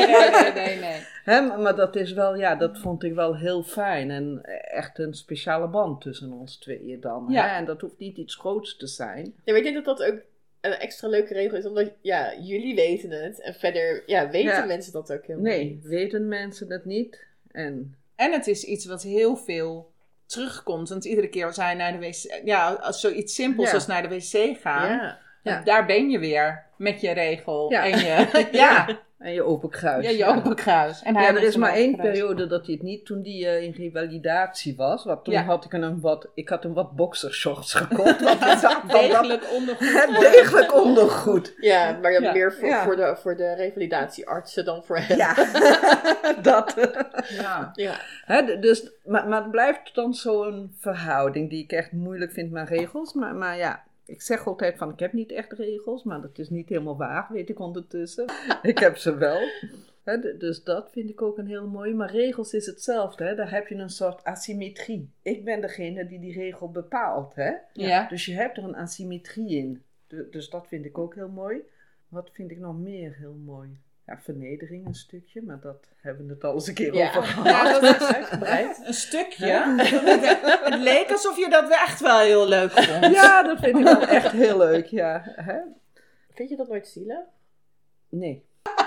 nee. Maar dat is wel... Ja, dat vond ik wel heel fijn. En echt een speciale band tussen ons tweeën dan. Ja. En dat hoeft niet iets groots te zijn. Ja, maar ik denk dat dat ook een extra leuke regel is. Omdat, ja, jullie weten het. En verder, ja, weten mensen dat ook helemaal Nee, niet. weten mensen het niet. En En het is iets wat heel veel terugkomt. Want iedere keer als hij naar de wc... Ja, als zoiets simpels Ja. als naar de wc gaan. Ja. Ja. Daar ben je weer met je regel. Ja. En je... Ja. en je open kruis. Ja, je open kruis. En hij Ja, er met is zijn maar open één kruis. periode dat hij het niet, toen hij in revalidatie was. Want toen Ja. had ik ik had hem wat boxershorts gekocht. Want ik dacht, Degelijk ondergoed. degelijk ondergoed. Ja, maar dan Ja. meer Ja. voor de revalidatieartsen dan voor hem. Ja, dat. Ja. Ja. Dus, maar het blijft dan zo'n verhouding die ik echt moeilijk vind met regels. Maar ja, ik zeg altijd van ik heb niet echt regels, maar dat is niet helemaal waar, weet ik ondertussen. Ik heb ze wel. Dus dat vind ik ook een heel mooi. Maar regels is hetzelfde. Daar heb je een soort asymmetrie. Ik ben degene die regel bepaalt. Ja. Dus je hebt er een asymmetrie in. Dus dat vind ik ook heel mooi. Wat vind ik nog meer heel mooi? Ja, vernedering een stukje, maar dat hebben we het al eens een keer Ja. over gehad. Ja, dat is Uitgebreid. een stukje. Het leek alsof je dat echt wel heel leuk vond. Ja, dat vind ik wel echt heel leuk, ja. Vind je dat nooit zielig? Nee.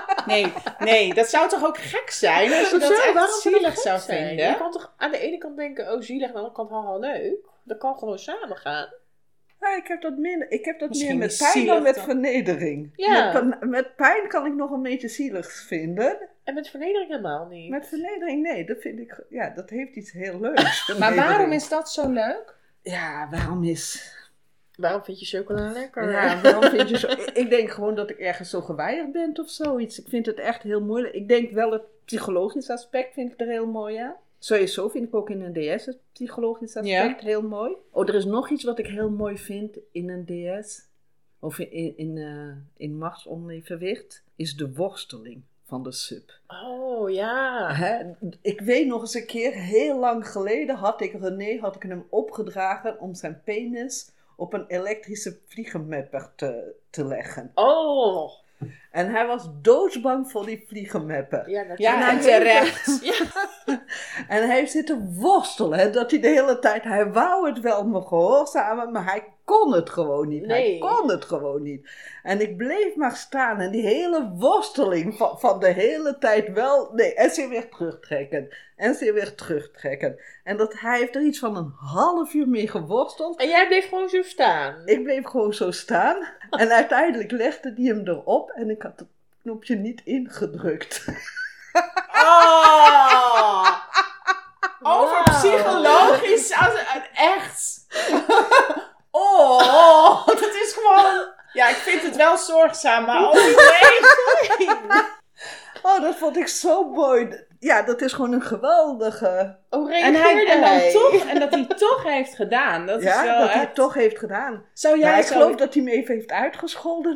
Nee, dat zou toch ook gek zijn als je dat Hoezo? echt Waarom zou dat zielig gek zou zijn? vinden? Je kan toch aan de ene kant denken, oh zielig, en aan de andere kant, haha, leuk. Dat kan gewoon samen gaan. Ja, ik heb dat Misschien meer niet met pijn dan zielig met dan. vernedering. Ja. Met pijn kan ik nog een beetje zielig vinden. En met vernedering helemaal niet. Met vernedering, nee, dat vind ik, ja, dat heeft iets heel leuks. Maar vernedering. waarom is dat zo leuk? Ja, waarom is... Waarom vind je chocola lekker? Ja, waarom vind je zo... Ik denk gewoon dat ik ergens zo geweigerd ben of zoiets. Ik vind het echt heel moeilijk. Ik denk wel het psychologisch aspect vind ik er heel mooi aan. Sowieso vind ik ook in een DS het psychologisch aspect heel mooi. Oh, er is nog iets wat ik heel mooi vind in een DS. Of in machtsonevenwicht. Is de worsteling van de sub. Oh, ja. Ik weet nog eens een keer, heel lang geleden had ik hem opgedragen om zijn penis op een elektrische vliegenmapper te leggen. Oh. En hij was doodsbang voor die vliegenmapper. Ja, natuurlijk. Ja, en hij terecht. En hij heeft zitten worstelen. Hè, dat hij de hele tijd... Hij wou het wel me gehoorzamen, maar hij kon het gewoon niet. Nee. Hij kon het gewoon niet. En ik bleef maar staan. En die hele worsteling van de hele tijd wel... Nee, en ze weer terugtrekken. En ze weer terugtrekken. En hij heeft er iets van een half uur mee geworsteld. En jij bleef gewoon zo staan. Ik bleef gewoon zo staan. En uiteindelijk legde hij hem erop. En ik had het knopje niet ingedrukt. Oh! Over Wauw. psychologisch, echt. Oh, dat is gewoon... Ja, ik vind het wel zorgzaam, maar ook niet. Oh, dat vond ik zo mooi. Ja, dat is gewoon een geweldige... Oh, En dat hij toch heeft gedaan. Dat is Ja, wel dat hij echt... het toch heeft gedaan. Zou Ja, jij, ik geloof dat hij me even heeft uitgescholden.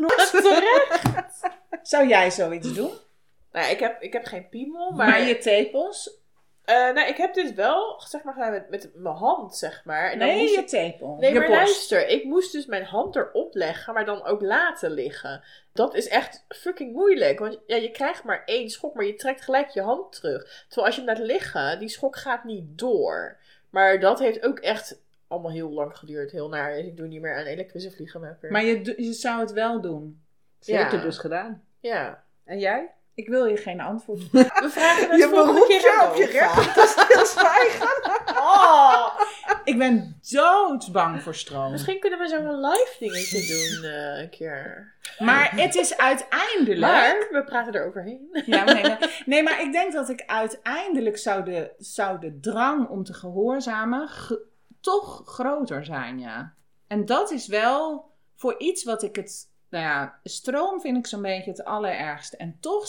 Zou jij zoiets doen? Nou, ik heb geen piemel, Maar maar... je tepels? nou, ik heb dit wel, zeg maar, gedaan met mijn hand, zeg maar. En dan Nee, moest je ik... tepel. Nee, je maar borst. luister, ik moest dus mijn hand erop leggen, maar dan ook laten liggen. Dat is echt fucking moeilijk, want ja, je krijgt maar 1 schok, maar je trekt gelijk je hand terug. Terwijl als je hem laat liggen, die schok gaat niet door. Maar dat heeft ook echt allemaal heel lang geduurd, heel naar. Ik doe niet meer aan elektrische vliegenmapper. Maar je zou het wel doen. Ze heeft Ja. het dus gedaan. Ja. En jij? Ik wil je geen antwoord. We vragen het Je volgende beroept keer je aan op je Nova. recht te stilzwijgen. Oh, ik ben doodsbang voor stroom. Misschien kunnen we zo'n live dingetje doen een keer. Maar het is uiteindelijk... Maar we praten er overheen. Ja, nee, maar ik denk dat ik uiteindelijk zou de drang om te gehoorzamen toch groter zijn, ja. En dat is wel voor iets wat ik het Nou ja, stroom vind ik zo'n beetje het allerergste. En toch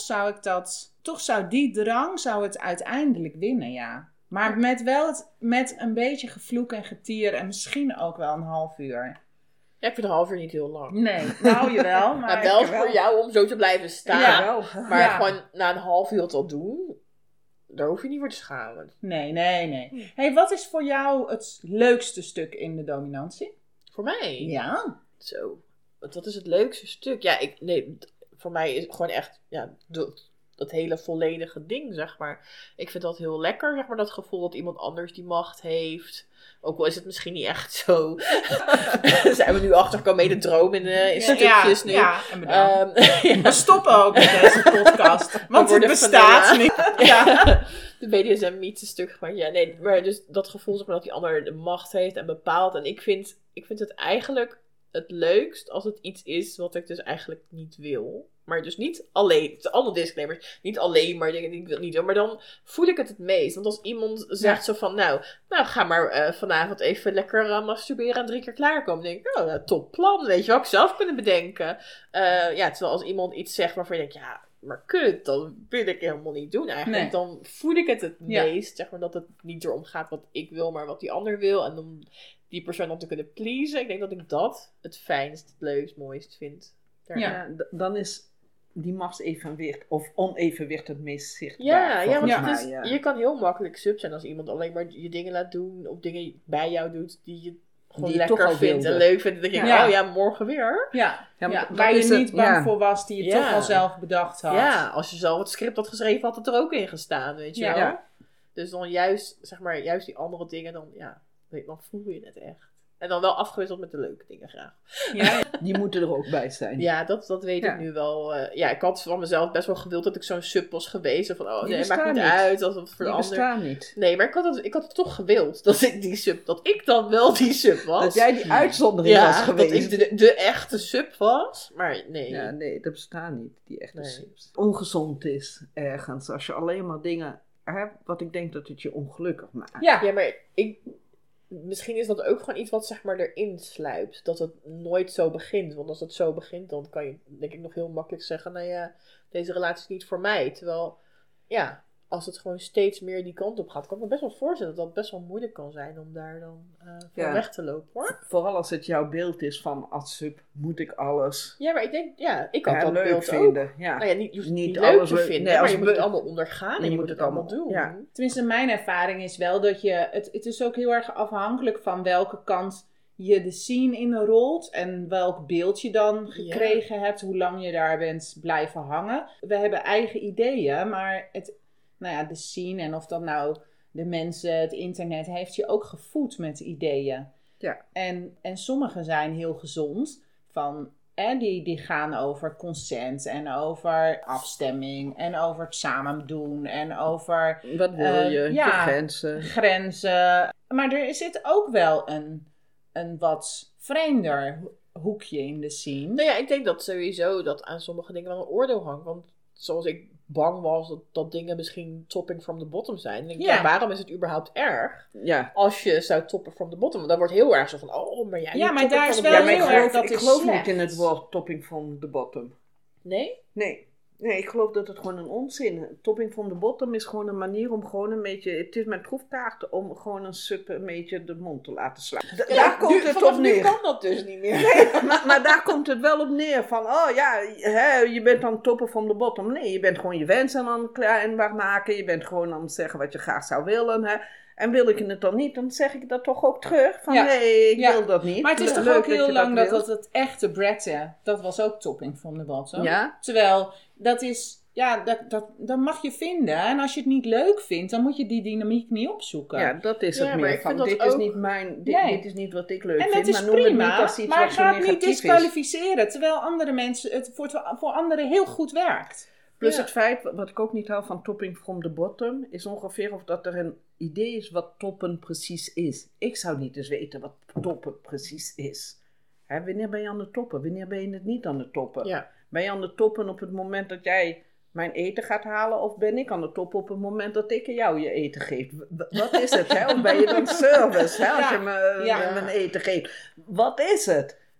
zou die drang het uiteindelijk winnen, ja. Maar met een beetje gevloek en getier en misschien ook wel een half uur. Ja, ik vind een half uur niet heel lang. Nee, nou jawel. Maar wel voor jou om zo te blijven staan. Ja. Wel. Maar gewoon na een half uur het al doen, daar hoef je niet voor te schamen. Nee. Hey, wat is voor jou het leukste stuk in de dominantie? Voor mij? Ja. Zo. Wat is het leukste stuk? Ja, voor mij is het gewoon echt dat hele volledige ding, zeg maar. Ik vind dat heel lekker, zeg maar, dat gevoel dat iemand anders die macht heeft. Ook al is het misschien niet echt zo. Zijn we nu achtergekomen met de droom in stukjes nu. Ja, en bedankt. We stoppen ook met deze podcast. Want het bestaat niet. Ja. De BDSM-mythe stuk. Maar ja, nee, maar dus dat gevoel, zeg maar, dat die ander de macht heeft en bepaalt. En ik vind het eigenlijk het leukst als het iets is wat ik dus eigenlijk niet wil. Maar dus niet alleen, het zijn allemaal disclaimers, niet alleen maar dingen die ik wil niet doen. Maar dan voel ik het meest. Want als iemand zegt zo van, nou ga maar vanavond even lekker masturberen en 3 keer klaarkomen. Dan denk ik, top plan, weet je wel, ik zelf kunnen bedenken. Terwijl als iemand iets zegt waarvan je denkt, ja, maar kut, dat wil ik helemaal niet doen eigenlijk. Nee. Dan voel ik het meest, zeg maar, dat het niet erom gaat wat ik wil, maar wat die ander wil. En om die persoon dan te kunnen pleasen. Ik denk dat ik dat het fijnst, het leukst, mooist vind. Ja, dan is die machtsevenwicht of onevenwicht het meest zichtbaar. Ja, want volgens het mij, is, je kan heel makkelijk sub zijn als iemand alleen maar je dingen laat doen of dingen bij jou doet die je gewoon Die je toch lekker al vindt en wilde. leuk vindt. Dan denk je, morgen weer. Ja, Ja, maar waar dat is je het, niet bang ja. voor was, die je Ja. toch al zelf bedacht had. Ja, als je zelf het script had geschreven, had het er ook in gestaan, weet je Ja. wel. Ja. Dus dan juist die andere dingen, dan voel je het echt. En dan wel afgewisseld met de leuke dingen graag. Ja. Die moeten er ook bij zijn. Ja, dat weet Ja. ik nu wel. Ik had van mezelf best wel gewild dat ik zo'n sub was geweest. Van, Die nee, maakt bestaan niet niet. uit. Als het voor de Die ander... bestaan niet. Nee, maar ik had het toch gewild. Dat ik dan wel die sub was. Dat jij die uitzondering was dat geweest. ik de echte sub was. Maar nee. Ja, nee, dat bestaan niet, die echte Nee. subs. Ongezond is ergens, als je alleen maar dingen hebt, wat ik denk dat het je ongelukkig maakt. Ja, maar misschien is dat ook gewoon iets wat zeg maar erin sluipt. Dat het nooit zo begint. Want als het zo begint, dan kan je denk ik nog heel makkelijk zeggen, nou ja, deze relatie is niet voor mij. Terwijl, ja, als het gewoon steeds meer die kant op gaat, kan ik me best wel voorstellen dat het best wel moeilijk kan zijn om daar dan van weg te lopen, hoor. Vooral als het jouw beeld is van, als sub moet ik alles Ja, maar ik denk, ik had dat leuk beeld vinden. ook. Ja. Nou ja, je hoeft Niet niet leuk alles te leuk. vinden, Nee, maar als je je moet het be- allemaal ondergaan en je moet het allemaal doen. Ja. Tenminste, mijn ervaring is wel dat het is ook heel erg afhankelijk van welke kant je de scene inrolt en welk beeld je dan gekregen hebt, hoe lang je daar bent blijven hangen. We hebben eigen ideeën, maar de scene en of dat nou de mensen, het internet, heeft je ook gevoed met ideeën. Ja. En sommige zijn heel gezond, die gaan over consent en over afstemming en over het samen doen en over Wat wil je? Je grenzen. grenzen. Maar er zit ook wel een wat vreemder hoekje in de scene. Nou ja, ik denk dat sowieso dat aan sommige dingen wel een oordeel hangt. Want zoals ik bang was dat dingen misschien topping from the bottom zijn. Dan denk ik, waarom is het überhaupt erg Ja. als je zou toppen from the bottom? Want dan wordt heel erg zo van, maar jij Ja, niet maar topping daar is from the wel bottom. heel erg dat ik is geloof slecht. niet in het woord topping from the bottom. Nee? Nee, ik geloof dat het gewoon een onzin is. Topping from the bottom is gewoon een manier om gewoon een beetje... Het is mijn troefkaart om gewoon een sub een beetje de mond te laten slaan. Daar komt het op Nu neer. kan dat dus niet meer. Maar daar komt het wel op neer van, je bent dan toppen from the bottom. Nee, je bent gewoon je wensen aan het kleinbaar maken. Je bent gewoon aan het zeggen wat je graag zou willen. Hè. En wil ik het dan niet, dan zeg ik dat toch ook terug. Van nee, ik wil dat niet. Maar het is toch Leuk ook heel je lang wilt. dat het echte Bretton, dat was ook topping from the bottom. Ja? Terwijl, dat is... Ja, dat mag je vinden. En als je het niet leuk vindt, dan moet je die dynamiek niet opzoeken. Ja, dat is Ja, het maar meer ik van. vind dat Dit is ook- niet mijn... Dit, Nee. dit is niet wat ik leuk en vind. dat is maar noem het niet prima, als iets maar wat zo ga het niet negatief is. disqualificeren. Terwijl andere mensen het voor anderen heel goed werkt. Plus Ja. het feit, wat ik ook niet hou van topping from the bottom, is ongeveer of dat er een idee is wat toppen precies is. Ik zou niet eens weten wat toppen precies is. Hè, wanneer ben je aan de toppen? Wanneer ben je het niet aan de toppen? Ja. Ben je aan de toppen op het moment dat jij mijn eten gaat halen? Of ben ik aan de top op het moment dat ik jou je eten geef? Wat is het? Hè? Of ben je dan service hè, als je me Ja. mijn eten geeft? Wat is het?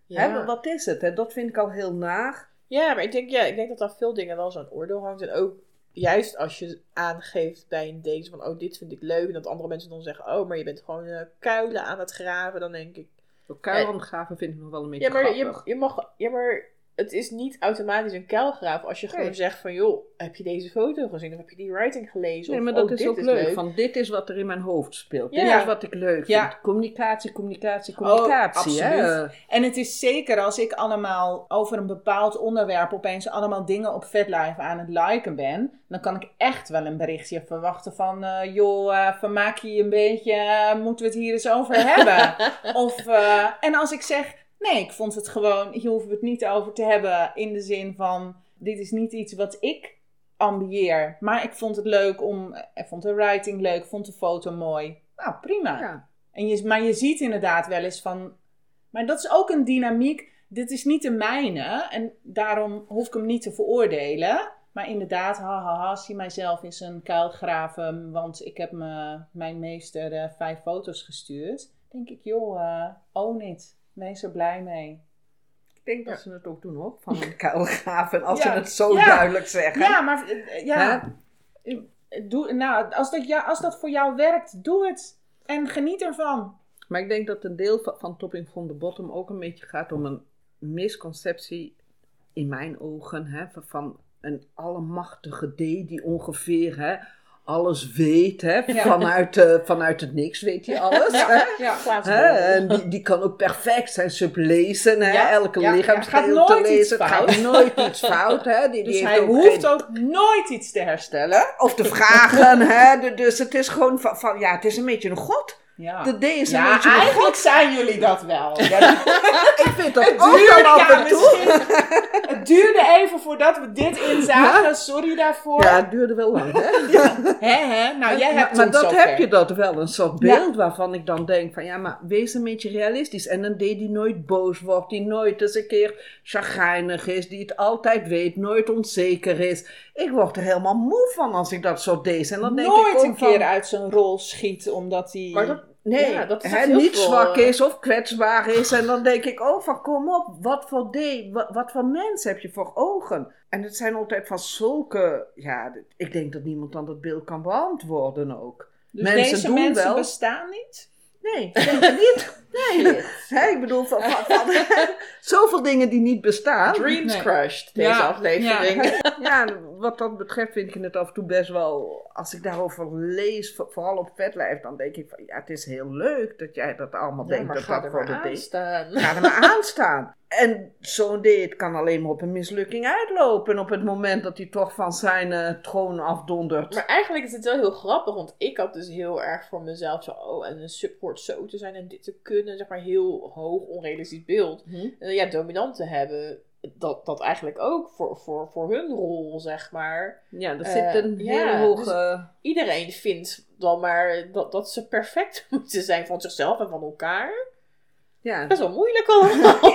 Ja. Hè, wat is het? Hè? Dat vind ik al heel naar. Ja, maar ik denk dat aan veel dingen wel zo'n oordeel hangt. En ook juist als je aangeeft bij een date van, oh, dit vind ik leuk. En dat andere mensen dan zeggen, oh, maar je bent gewoon kuilen aan het graven. Dan denk ik... Kuilgraven vind ik nog wel een beetje grappig. Maar het is niet automatisch een kuilgraven als je gewoon zegt van, joh, heb je deze foto gezien? Of heb je die writing gelezen? Nee, of, maar dat dit is ook leuk. Van, dit is wat er in mijn hoofd speelt. Ja. Dit is wat ik leuk vind. Ja. Communicatie. Absoluut. Hè? En het is zeker als ik allemaal over een bepaald onderwerp opeens allemaal dingen op VetLife aan het liken ben, dan kan ik echt wel een berichtje verwachten van, vermaak je een beetje, moeten we het hier eens over hebben? En als ik zeg, nee, ik vond het gewoon, hier hoeven we het niet over te hebben in de zin van, dit is niet iets wat ik ambieer, maar ik vond het leuk ik vond de writing leuk, vond de foto mooi. Nou, prima. Ja. Maar je ziet inderdaad wel eens van, maar dat is ook een dynamiek, dit is niet de mijne en daarom hoef ik hem niet te veroordelen. Maar inderdaad, zie mijzelf eens een kuil graven, want ik heb mijn meester 5 foto's gestuurd. Denk ik, own it. Wees er blij mee. Ik denk dat ze het ook doen hoor, van een kuilgraven, als ze Ja. het zo duidelijk zeggen. Ja, maar als dat voor jou werkt, doe het. En geniet ervan. Maar ik denk dat een deel van Topping from the Bottom ook een beetje gaat om een misconceptie, in mijn ogen, hè, van een allemachtige D die ongeveer alles weet. Hè, vanuit het niks weet hij alles. Hè. Hè, en die kan ook perfect zijn sublezen. Hè, elke lichaamsdeel te lezen. Het gaat nooit iets fout. Hè. Die hij hoeft ook nooit iets te herstellen. Of te vragen. Hè. Dus het is gewoon van het is een beetje een god. Ja. De D is een beetje een eigenlijk god. zijn jullie dat wel. Ik vind dat ook dan af en toe. Het duurde even voordat we dit inzagen. Ja? Sorry daarvoor. Ja, het duurde wel lang. Hè? Nou, jij hebt maar dat zover. heb je dat wel, een soort beeld waarvan ik dan denk van, maar wees een beetje realistisch. En een D die nooit boos wordt, die nooit eens een keer chagrijnig is, die het altijd weet, nooit onzeker is. Ik word er helemaal moe van als ik dat soort D's. En dan denk nooit ik ook een keer uit zijn rol schiet, omdat hij... Maar dat is niet zwak is of kwetsbaar is. En dan denk ik, van kom op, wat voor D, wat voor mens heb je voor ogen? En het zijn altijd van zulke, ik denk dat niemand dan dat beeld kan beantwoorden ook. Dus deze mensen bestaan niet? Nee, ik denk het niet. Nee, ik bedoel, van zoveel dingen die niet bestaan. Dreams crushed, deze aflevering. Ja, wat dat betreft vind ik het af en toe best wel, als ik daarover lees, vooral op VetLife, dan denk ik van, het is heel leuk dat jij dat allemaal denkt. Maar dat ga dat er voor maar de aan staan. Ga er maar aan staan. En zo'n date kan alleen maar op een mislukking uitlopen op het moment dat hij toch van zijn troon afdondert. Maar eigenlijk is het wel heel grappig, want ik had dus heel erg voor mezelf zo, en een sub hoort zo te zijn en dit te kunnen, zeg maar heel hoog onrealistisch beeld. Dominant te hebben, dat eigenlijk ook voor hun rol, zeg maar. Ja, er zit een hele hoge... Dus iedereen vindt dan maar dat ze perfect moeten zijn van zichzelf en van elkaar. Ja. Dat is wel moeilijk allemaal.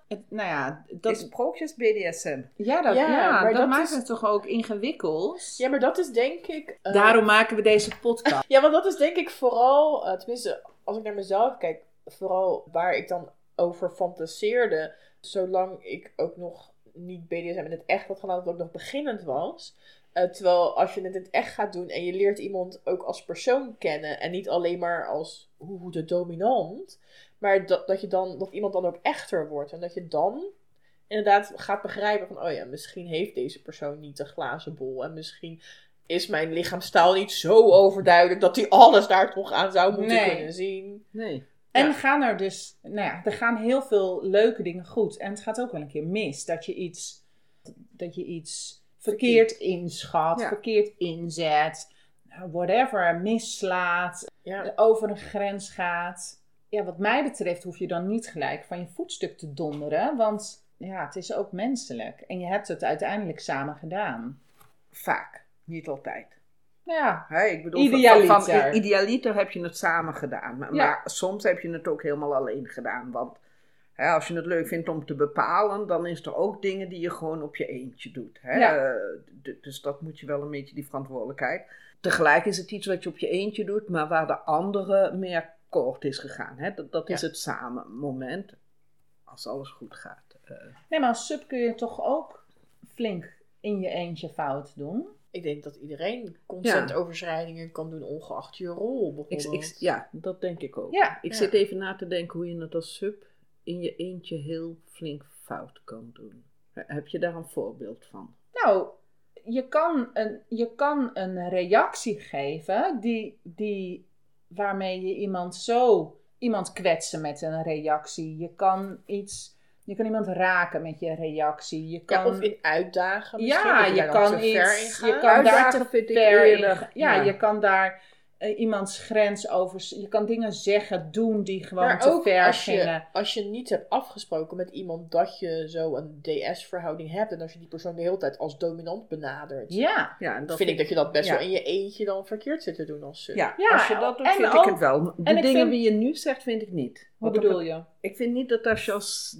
Dat is sprookjes BDSM. Maar dat maakt het toch ook ingewikkeld? Ja, maar dat is denk ik... Daarom maken we deze podcast. Ja, want dat is denk ik vooral, tenminste, als ik naar mezelf kijk, vooral waar ik dan over fantaseerde, zolang ik ook nog niet BDSM in het echt had gedaan, dat ik ook nog beginnend was. Terwijl als je het in het echt gaat doen en je leert iemand ook als persoon kennen en niet alleen maar als de dominant, maar dat iemand dan ook echter wordt en dat je dan inderdaad gaat begrijpen van, misschien heeft deze persoon niet de glazen bol en misschien is mijn lichaamstaal niet zo overduidelijk dat hij alles daar toch aan zou moeten kunnen zien. Nee. En gaan er dus, er gaan heel veel leuke dingen goed. En het gaat ook wel een keer mis. Dat je iets verkeerd inschat, verkeerd inzet, whatever, mislaat, over een grens gaat. Ja, wat mij betreft hoef je dan niet gelijk van je voetstuk te donderen. Want het is ook menselijk. En je hebt het uiteindelijk samen gedaan. Vaak, niet altijd. Ja, ik bedoel, idealiter. Idealiter heb je het samen gedaan. Maar soms heb je het ook helemaal alleen gedaan. Want als je het leuk vindt om te bepalen, dan is er ook dingen die je gewoon op je eentje doet. Dus dat moet je wel een beetje, die verantwoordelijkheid. Tegelijk is het iets wat je op je eentje doet, maar waar de andere meer kort is gegaan. Dat is het samen moment. als alles goed gaat. Nee, maar als sub kun je toch ook flink in je eentje fout doen? Ik denk dat iedereen consentoverschrijdingen kan doen, ongeacht je rol bijvoorbeeld. Ja, dat denk ik ook. Ja. Ik zit even na te denken hoe je het als sub in je eentje heel flink fout kan doen. Heb je daar een voorbeeld van? Nou, je kan een reactie geven waarmee je iemand kwetsen met een reactie. Je kan iemand raken met je reactie. Je kan, of in uitdagen misschien. Ja, dat je daar kan dan te ver in iets. gaan. Je kan daar Uitdagen te vind ik ver in. eerder, Ja, ja. je kan daar iemands grens over. Je kan dingen zeggen, doen die gewoon Maar te ook ver als gingen. als je niet hebt afgesproken met iemand dat je zo een DS-verhouding hebt. En als je die persoon de hele tijd als dominant benadert. Ja. Ja, Dan vind ik dat je dat best ja. wel in je eentje dan verkeerd zit te doen als sub. Ja, Ja, als je dat doet, en vind ook- ik het wel. De en ik dingen vind- die je nu zegt, vind ik niet. Hoe Want bedoel je? Ik vind niet dat als je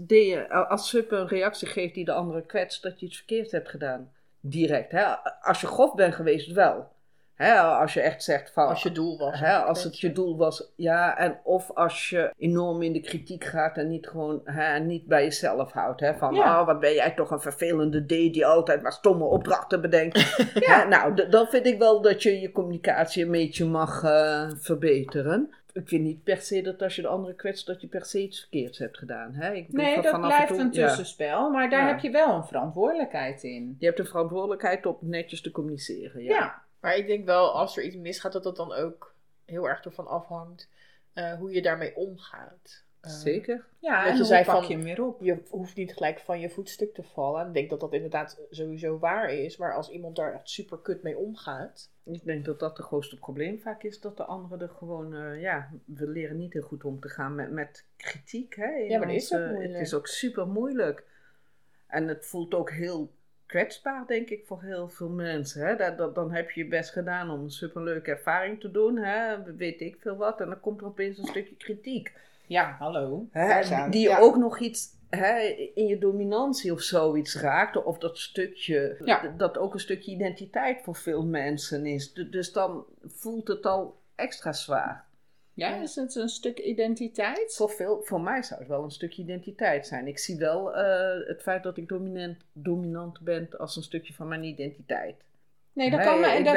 als sub een reactie geeft die de andere kwetst, dat je iets verkeerd hebt gedaan. Direct. Hè? Als je grof bent geweest, wel. Hè? Als je echt zegt van... Als je doel was. Hè, als het je doel was, ja. En of als je enorm in de kritiek gaat en niet gewoon niet bij jezelf houdt. Hè, van, Ja. wat ben jij toch een vervelende D die altijd maar stomme opdrachten bedenkt. Hè, nou, dan vind ik wel dat je je communicatie een beetje mag verbeteren. Ik vind niet per se dat als je de andere kwetst, dat je per se iets verkeerds hebt gedaan. Hè? Ik denk Nee, dat vanaf en blijft toe- een tussenspel. Maar daar Ja. heb je wel een verantwoordelijkheid in. Je hebt de verantwoordelijkheid om netjes te communiceren. Ja. Ja. Maar ik denk wel, als er iets misgaat, dat dat dan ook heel erg ervan afhangt hoe je daarmee omgaat. Zeker. Ja, Dat en je hoe zei pak van- je hem weer op? Je hoeft niet gelijk van je voetstuk te vallen. En ik denk dat dat inderdaad sowieso waar is. Maar als iemand daar echt super kut mee omgaat. Ik denk dat dat het grootste probleem vaak is. Dat de anderen er gewoon... we leren niet heel goed om te gaan met kritiek. Hè, in Ja, maar dat is ook onze- moeilijk. Het is ook super moeilijk. En het voelt ook heel kwetsbaar, denk ik, voor heel veel mensen. Hè. Dan heb je je best gedaan om een superleuke ervaring te doen. Hè. Weet ik veel wat. En dan komt er opeens een stukje kritiek. Ja, hallo. Hè, Daar zijn we. die je Ja. ook nog iets in je dominantie of zoiets raakt. Of dat stukje, Ja. dat ook een stukje identiteit voor veel mensen is. Dus dan voelt het al extra zwaar. Ja, is het een stuk identiteit? Voor mij zou het wel een stukje identiteit zijn. Ik zie wel het feit dat ik dominant ben als een stukje van mijn identiteit. Nee, dat Hè, kan me. En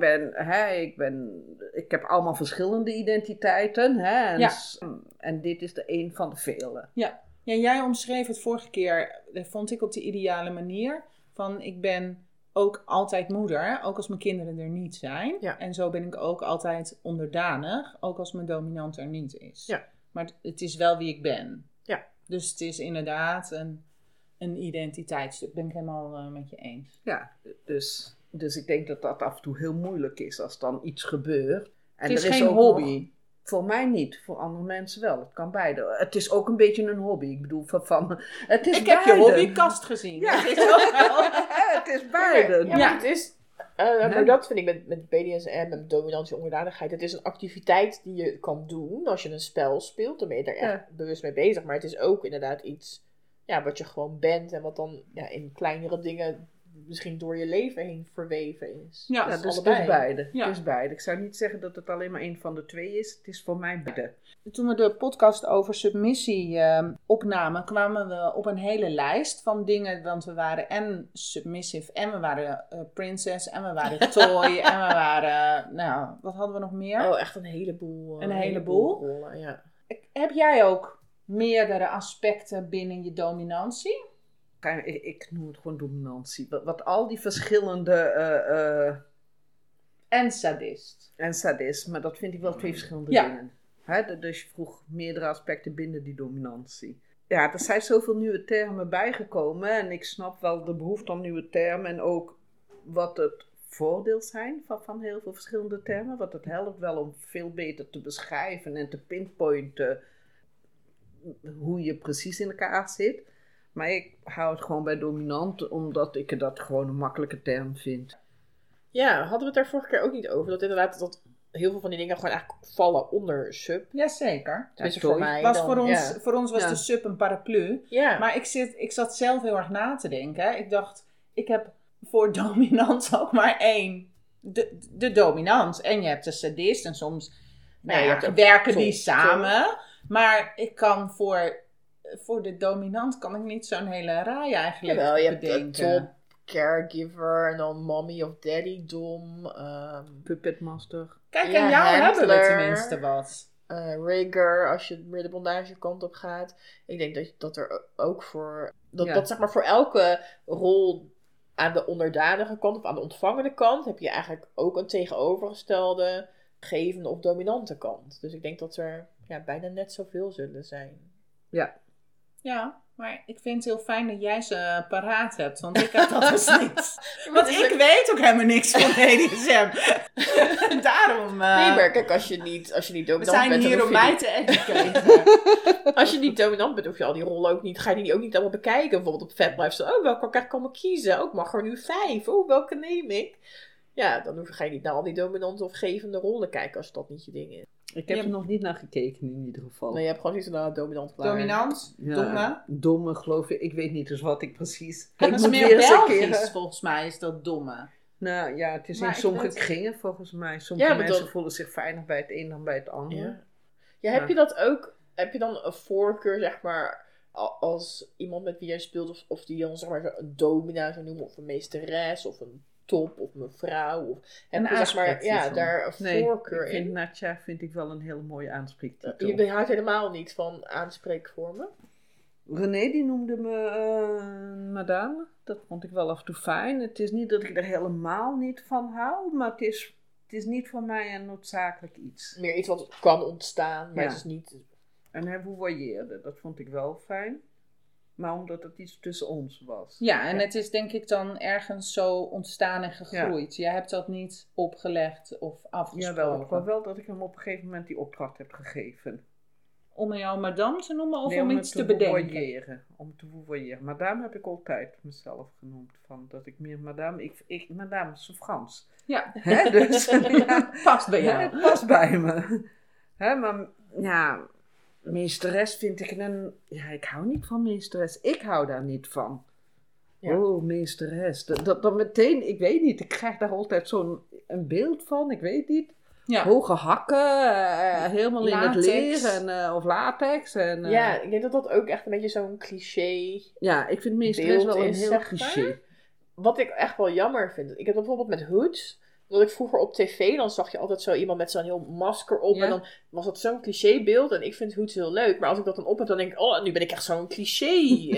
ik heb allemaal verschillende identiteiten. Hè, Ja. en dit is de een van de vele. Ja, jij omschreef het vorige keer, dat vond ik op de ideale manier. Van ik ben ook altijd moeder, ook als mijn kinderen er niet zijn. Ja. En zo ben ik ook altijd onderdanig, ook als mijn dominant er niet is. Ja. Maar het is wel wie ik ben. Ja. Dus het is inderdaad een identiteitsstuk. Ben ik helemaal met je eens. Ja, dus ik denk dat dat af en toe heel moeilijk is als dan iets gebeurt. En Het is er geen ook hobby. nog- voor mij niet, voor andere mensen wel. Het kan beide. Het is ook een beetje een hobby. Ik bedoel, het is Ik heb je beide. hobbykast gezien. Ja. Dat is ook wel. Het is beide. Ja, maar Ja. het is... maar dat vind ik met BDSM en dominantie en onderdanigheid. Het is een activiteit die je kan doen als je een spel speelt. Dan ben je er echt bewust mee bezig. Maar het is ook inderdaad iets wat je gewoon bent. En wat dan in kleinere dingen misschien door je leven heen verweven is. Ja, Ja, Dat dus het allebei. is beide. Ja. Het is beide. Ik zou niet zeggen dat het alleen maar één van de twee is. Het is voor mij beide. Toen we de podcast over submissie opnamen, kwamen we op een hele lijst van dingen. Want we waren en submissive, en we waren princess, en we waren toy, en we waren... Nou, wat hadden we nog meer? Oh, echt een heleboel. Een heleboel? rollen, ja. Heb jij ook meerdere aspecten binnen je dominantie? Kijk, ik noem het gewoon dominantie. Wat al die verschillende... En sadist. en sadisme, dat vind ik wel twee verschillende Ja. dingen. Hè, dus je vroeg meerdere aspecten binnen die dominantie. Ja, er zijn zoveel nieuwe termen bijgekomen. En ik snap wel de behoefte aan nieuwe termen. En ook wat het voordeel zijn van heel veel verschillende termen. Want het helpt wel om veel beter te beschrijven en te pinpointen hoe je precies in elkaar zit. Maar ik hou het gewoon bij dominant, omdat ik dat gewoon een makkelijke term vind. Ja, hadden we het daar vorige keer ook niet over. Dat inderdaad dat heel veel van die dingen gewoon eigenlijk vallen onder sub. Jazeker. Tenminste toy. voor mij. Was dan, voor ons was Ja. de sub een paraplu. Ja. Maar ik zat zelf heel erg na te denken. Ik dacht, ik heb voor dominant ook maar één. De dominant. En je hebt de sadist. En soms Ja, je hebt ook werken die soms samen. Maar ik kan voor voor de dominant kan ik niet zo'n hele rij eigenlijk Jawel, je hebt bedenken. top, caregiver en dan mommy of daddy dom. Puppetmaster. Kijk, Ja, aan jou hebben we handler. tenminste wat. Rigger, als je meer de bondage kant op gaat. Ik denk dat er ook voor... Ja. Dat zeg maar voor elke rol aan de onderdanige kant of aan de ontvangende kant heb je eigenlijk ook een tegenovergestelde gevende of dominante kant. Dus ik denk dat er bijna net zoveel zullen zijn. Ja, maar ik vind het heel fijn dat jij ze paraat hebt, want ik heb dat dus niet. Want ik weet ook helemaal niks van BDSM. Daarom... Nee, maar kijk, als je niet we dominant zijn bent... dan hier hoef om je mij niet- te educaten. Als je niet dominant bent, hoef je al die rollen ook niet... Ga je die ook niet allemaal bekijken. Bijvoorbeeld op FetLife. Zo, welke kan ik allemaal kiezen? Ik mag er nu 5. Welke neem ik? Ja, dan ga je niet naar al die dominante of gevende rollen kijken als dat niet je ding is. Ik heb Ja. er nog niet naar gekeken in ieder geval. Nee, je hebt gewoon iets naar dominant klaar. Dominant, Ja, domme. Domme, geloof ik. Ik weet niet dus wat ik precies... Dat Ik is moet meer weer eens een Belgisch, keer- volgens mij is dat domme. Nou ja, het is Maar in ik sommige weet- kringen volgens mij. Sommige Ja, maar mensen dan- voelen zich fijner bij het een dan bij het ander. Ja, heb Ja. je dat ook... Heb je dan een voorkeur, zeg maar... Als iemand met wie jij speelt... Of die dan, zeg maar, zo een domina zou noemen... Of een meesteres... Of een top... Of mevrouw... Of, heb Een je, zeg maar, aanspreektitel. daar een Nee, voorkeur ik vind in? Natja vind ik wel een heel mooie aanspreektitel. Je houdt helemaal niet van aanspreekvormen? René die noemde me madame. Dat vond ik wel af en toe fijn. Het is niet dat ik er helemaal niet van hou, maar het is niet voor mij een noodzakelijk iets. Meer iets wat kan ontstaan, maar Ja. het is niet... En hij voyeerde, dat vond ik wel fijn. Maar omdat het iets tussen ons was. Ja, en het is denk ik dan ergens zo ontstaan en gegroeid. Jij hebt dat niet opgelegd of afgesproken. Jawel, ik wou wel dat ik hem op een gegeven moment die opdracht heb gegeven. Om jou madame te noemen of Nee, om het iets te bedenken? voyeren, om te voyeren. Madame heb ik altijd mezelf genoemd. Van dat ik meer madame... Madame is Frans. Ja, Hè, dus, ja. past bij Ja, jou. het past bij me. Hè, maar ja, meesteres vind ik een... Ja, ik hou niet van meesteres. Ik hou daar niet van. Ja. Oh, meesteres. Dat meteen, ik weet niet. Ik krijg daar altijd zo'n een beeld van. Ik weet niet. Ja. Hoge hakken, helemaal in het Latex. leer en, of latex. En, Ja, ik denk dat dat ook echt een beetje zo'n cliché... ja, ik vind meesteres beeld wel een is, heel zeg cliché. maar. Wat ik echt wel jammer vind. Ik heb dat bijvoorbeeld met hoods. Dat ik vroeger op tv, dan zag je altijd zo iemand met zo'n heel masker op. Ja. En dan was dat zo'n clichébeeld. En ik vind hoods heel leuk. Maar als ik dat dan op heb, dan denk ik... Oh, nu ben ik echt zo'n cliché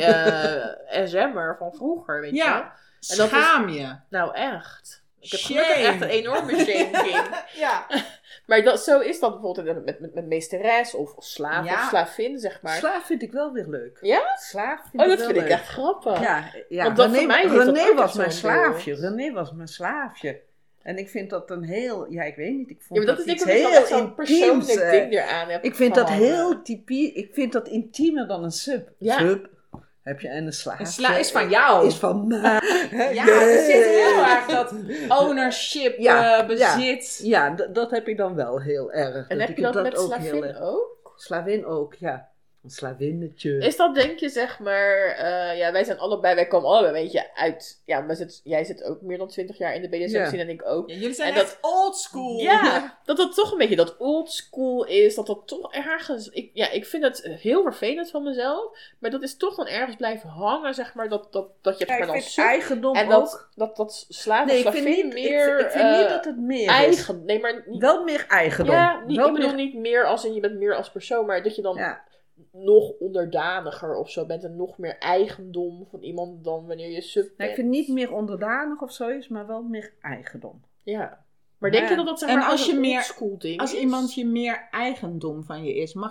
SM'er van vroeger, weet je wel. Ja, En dat is- schaam je. Nou, echt. Ik heb Shame. gelukkig echt een enorme shame. Ja. Maar zo is dat bijvoorbeeld met meesteres of slaaf Ja. of slavin, zeg maar. Slaaf vind ik wel weer leuk. Ja? Slaaf vind Oh, ik dat wel vind ik leuk. echt grappig. Ja, Want dat voor mij heeft dat René ook was echt mijn zo'n slaafje. beeld. René was mijn slaafje. En ik vind dat een heel... Ja, ik weet niet. Ik Ja, vond maar dat is iets denk ik omdat je heel zo'n persoonlijk intiems. ding eraan hebt. Ik vind dat gehangen. heel typisch. Ik vind dat intiemer dan een sub. Ja. Sub. Heb je en een slaafje. Een sla is van jou. Is van mij. Ja, er zit heel erg dat ownership, Ja, bezit. Ja, dat heb ik dan wel heel erg. En heb ik je dat met ook heel slavin erg- ook? Slavin ook, ja. Een slavinnetje. Is dat denk je zeg maar... wij zijn allebei... Wij komen allebei een beetje uit... Ja, jij zit ook meer dan 20 jaar in de BDSM Ja. scene en ik ook. Ja, jullie zijn En echt old school. Ja, dat toch een beetje dat old school is. Dat toch ergens... Ik vind het heel vervelend van mezelf. Maar dat is toch dan ergens blijven hangen, zeg maar. Dat je hebt Ja, maar ik dan vind sub. eigendom En ook... dat slaaf Nee, of ik vind slavin niet, meer... ik vind niet dat het meer is. eigen... Nee, maar niet... Wel meer eigendom. Ja, wel ik bedoel niet meer als in je bent meer als persoon. Maar dat je dan Ja. nog onderdaniger of zo bent. En nog meer eigendom van iemand dan wanneer je sub bent. Nou, ik vind niet meer onderdanig of zoiets, maar wel meer eigendom. Ja. Maar denk Ja. je dat dat zeg En maar als je een meer- oldschool ding Als is? iemand je meer eigendom van je is,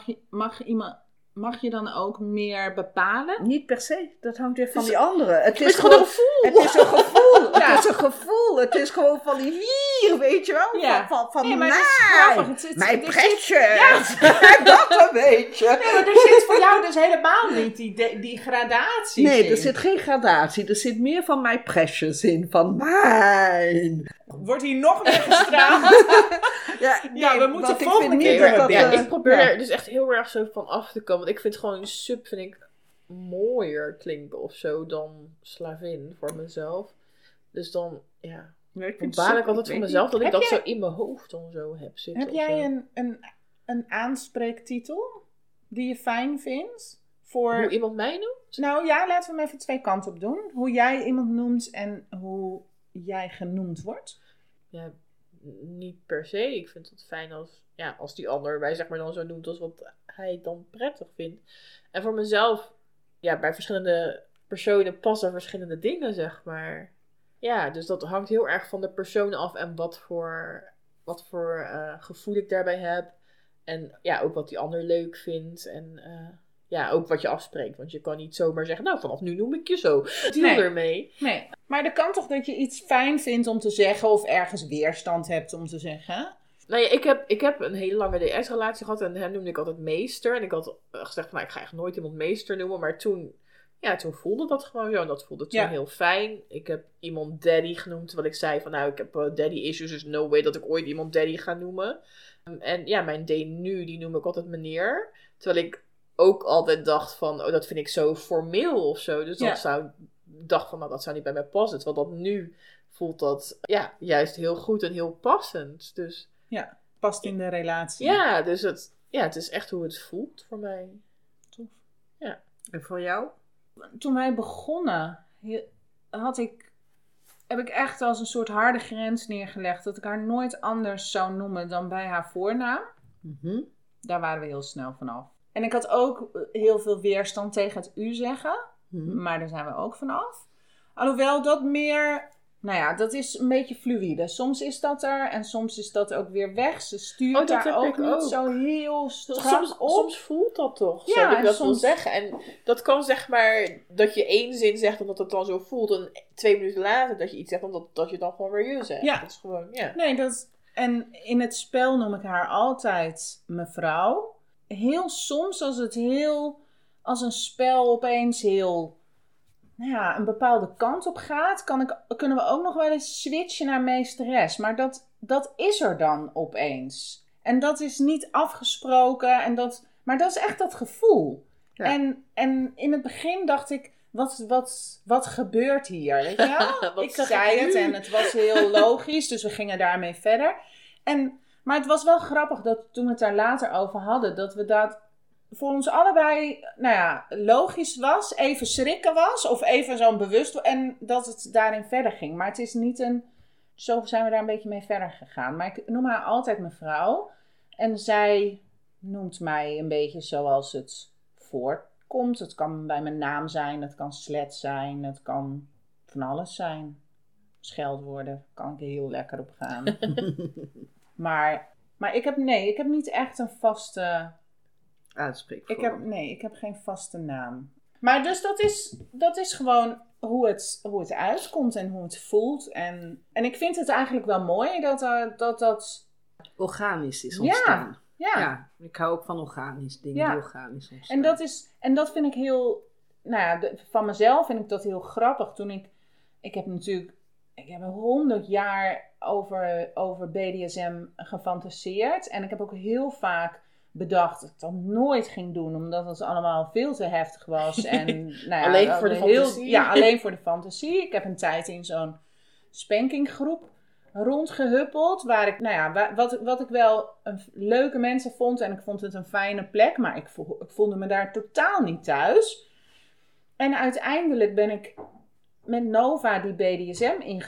mag je dan ook meer bepalen? Niet per se, dat hangt weer van die anderen. Het Het is gewoon een gevoel. Het is een gevoel. Ja. Het is een gevoel. Het is gewoon van hier, weet je wel? Ja. Van Nee, maar mij. het is grappig. Mijn er zit- precious. Dat een beetje. Nee, maar er zit voor jou dus helemaal niet die gradaties Nee, in. er zit geen gradatie. Er zit meer van mijn precious in. Van mijn. Wordt hier nog meer gestraald? Ja, we moeten want ik volgende vind keer niet weer dat bellen. Ik probeer ja. er dus echt heel erg zo van af te komen. Want ik vind gewoon sub vind ik mooier klinken of zo dan slavin voor mezelf. Dus dan, ja. Ja, ik Dan vind baal ik sub- altijd van weet mezelf dat ik Heb dat jij- zo in mijn hoofd dan zo heb zitten. Heb of jij zo. een aanspreektitel die je fijn vindt? Voor... Hoe iemand mij noemt? Nou ja, laten we hem even 2 kanten op doen. Hoe jij iemand noemt en hoe jij genoemd wordt. Ja, niet per se. Ik vind het fijn als die ander mij zeg maar dan zo noemt als wat hij dan prettig vindt. En voor mezelf, ja, bij verschillende personen passen verschillende dingen, zeg maar. Ja, dus dat hangt heel erg van de persoon af en wat voor gevoel ik daarbij heb. En ja, ook wat die ander leuk vindt. En ja, ook wat je afspreekt. Want je kan niet zomaar zeggen, nou, vanaf nu noem ik je zo. Deal ermee. Nee, maar er kan toch dat je iets fijn vindt om te zeggen of ergens weerstand hebt om te zeggen? Nou ja, ik heb een hele lange DS-relatie gehad en hem noemde ik altijd meester. En ik had gezegd van, nou, ik ga echt nooit iemand meester noemen. Maar toen voelde dat gewoon zo en dat voelde toen heel fijn. Ik heb iemand daddy genoemd, terwijl ik zei van, nou, ik heb daddy issues, dus no way dat ik ooit iemand daddy ga noemen. En ja, mijn D nu, die noem ik altijd meneer. Terwijl ik ook altijd dacht van, oh, dat vind ik zo formeel of zo. Dus dacht van, nou, dat zou niet bij mij passen. Terwijl dat nu voelt dat, ja, juist heel goed en heel passend. Dus ja, past in de relatie. Ja, dus het is echt hoe het voelt voor mij. Tof. Ja. En voor jou? Toen wij begonnen, heb ik echt als een soort harde grens neergelegd dat ik haar nooit anders zou noemen dan bij haar voornaam. Mm-hmm. Daar waren we heel snel vanaf. En ik had ook heel veel weerstand tegen het u zeggen. Mm-hmm. Maar daar zijn we ook vanaf. Alhoewel dat meer... Nou ja, dat is een beetje fluïde. Soms is dat er en soms is dat ook weer weg. Ze stuurt daar ook niet zo heel strak op. Soms voelt dat toch? Ja, zo dat ik dat soms wil zeggen. En dat kan zeg maar dat je 1 zin zegt omdat het dan zo voelt. En 2 minuten later dat je iets zegt omdat dat je dan gewoon weer je zegt. Ja. Dat is gewoon, ja. Nee, en in het spel noem ik haar altijd mevrouw. Heel soms als een spel opeens heel... Nou ja, een bepaalde kant op gaat, kunnen we ook nog wel eens switchen naar meesteres. Maar dat is er dan opeens. En dat is niet afgesproken. Maar dat is echt dat gevoel. Ja. En in het begin dacht ik, wat gebeurt hier? Weet je wel? Ik zei het en het was heel logisch, dus we gingen daarmee verder. Maar het was wel grappig dat toen we het daar later over hadden, dat we dat... voor ons allebei, nou ja, logisch was, even schrikken was, of even zo'n bewust, en dat het daarin verder ging. Maar het is niet zo zijn we daar een beetje mee verder gegaan. Maar ik noem haar altijd mevrouw. En zij noemt mij een beetje zoals het voortkomt. Het kan bij mijn naam zijn, het kan slet zijn, het kan van alles zijn. Scheldwoorden, kan ik er heel lekker op gaan. maar ik heb niet echt een vaste... uitspreekvorm. Ik heb geen vaste naam. Maar dus dat is gewoon hoe het uitkomt en hoe het voelt. En ik vind het eigenlijk wel mooi dat organisch is ontstaan. Ja. Ik hou ook van organisch, dingen die organisch ontstaan. En dat vind ik heel... Nou ja, van mezelf vind ik dat heel grappig. Ik heb 100 jaar over BDSM gefantaseerd. En ik heb ook heel vaak bedacht dat ik dat nooit ging doen, omdat het allemaal veel te heftig was. En, nou ja, alleen voor de fantasie? Ja, alleen voor de fantasie. Ik heb een tijd in zo'n spankinggroep rondgehuppeld, waar ik, nou ja, wat ik wel leuke mensen vond, en ik vond het een fijne plek, maar ik voelde me daar totaal niet thuis. En uiteindelijk ben ik met Nova die BDSM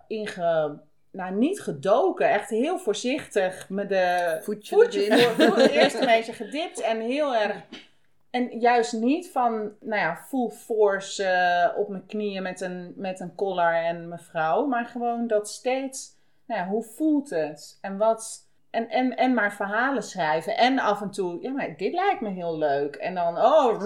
niet gedoken, echt heel voorzichtig met de voetje voor eerst een beetje gedipt en heel erg. En juist niet van, nou ja, full force op mijn knieën met een collar en mevrouw, maar gewoon dat steeds, nou ja, hoe voelt het? En wat, en maar verhalen schrijven en af en toe, ja, maar dit lijkt me heel leuk. En dan,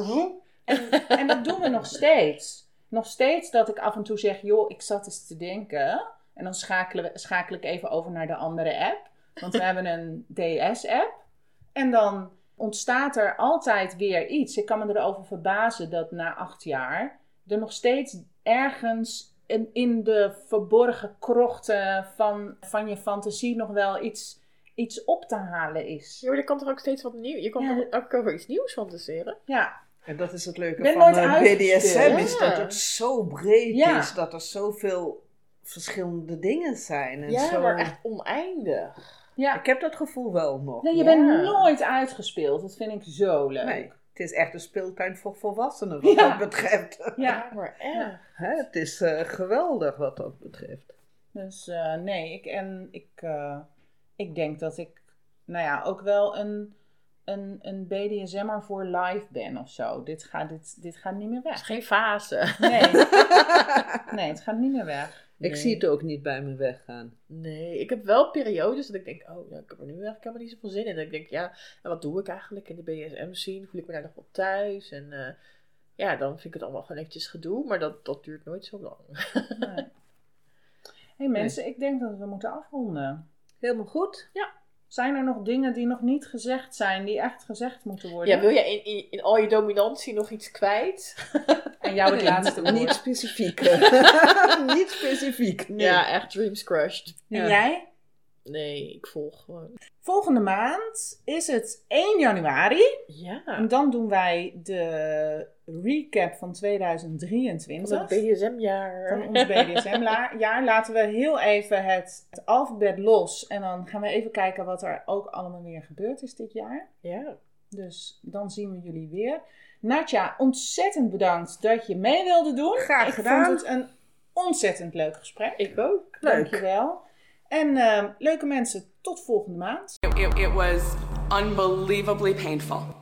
en dat doen we nog steeds. Nog steeds dat ik af en toe zeg, joh, ik zat eens te denken. En dan schakel ik even over naar de andere app. Want we hebben een DS-app. En dan ontstaat er altijd weer iets. Ik kan me erover verbazen dat na 8 jaar er nog steeds ergens in de verborgen krochten van je fantasie nog wel iets op te halen is. Ja, maar er kan toch ook steeds wat nieuws. Je kan toch ook over iets nieuws fantaseren? Ja. En dat is het leuke van BDSM, is dat het zo breed is. Dat er zoveel verschillende dingen zijn. En maar echt oneindig. Ja. Ik heb dat gevoel wel nog. Nee, je bent nooit uitgespeeld. Dat vind ik zo leuk. Nee, Het is echt een speeltuin voor volwassenen wat dat betreft. Ja. Maar echt. Hè, het is geweldig wat dat betreft. Dus nee, ik denk dat ik ook wel een BDSM'er voor live ben of zo. Dit gaat niet meer Het is weg. geen fase. Nee, het gaat niet meer weg. Ik zie het ook niet bij me weggaan. Nee, ik heb wel periodes dat ik denk, oh ja, ik heb er nu eigenlijk helemaal niet zoveel zin in. En ik denk, ja, en wat doe ik eigenlijk in de BDSM-scene? Voel ik me daar nog wel thuis? En ja, dan vind ik het allemaal gewoon eventjes gedoe. Maar dat duurt nooit zo lang. Nee. Hey mensen, ik denk dat we moeten afronden. Helemaal goed. Zijn er nog dingen die nog niet gezegd zijn, die echt gezegd moeten worden? Ja, wil jij in al je dominantie nog iets kwijt? En jou het laatste woord. Niet specifiek. Niet specifiek. Nee. Ja, echt dreams crushed. En Ja. jij? Nee, ik volg gewoon. Volgende maand is het 1 januari. Ja, En dan doen wij de recap van 2023. van het BDSM-jaar. Van ons BDSM-jaar. Laten we heel even het alfabet los. En dan gaan we even kijken wat er ook allemaal weer gebeurd is dit jaar. Ja. Dus dan zien we jullie weer. Natja, ontzettend bedankt dat je mee wilde doen. Graag gedaan. Ik vond het een ontzettend leuk gesprek. Ik ook. Leuk. Dankjewel. En leuke mensen, tot volgende maand. It was unbelievably painful.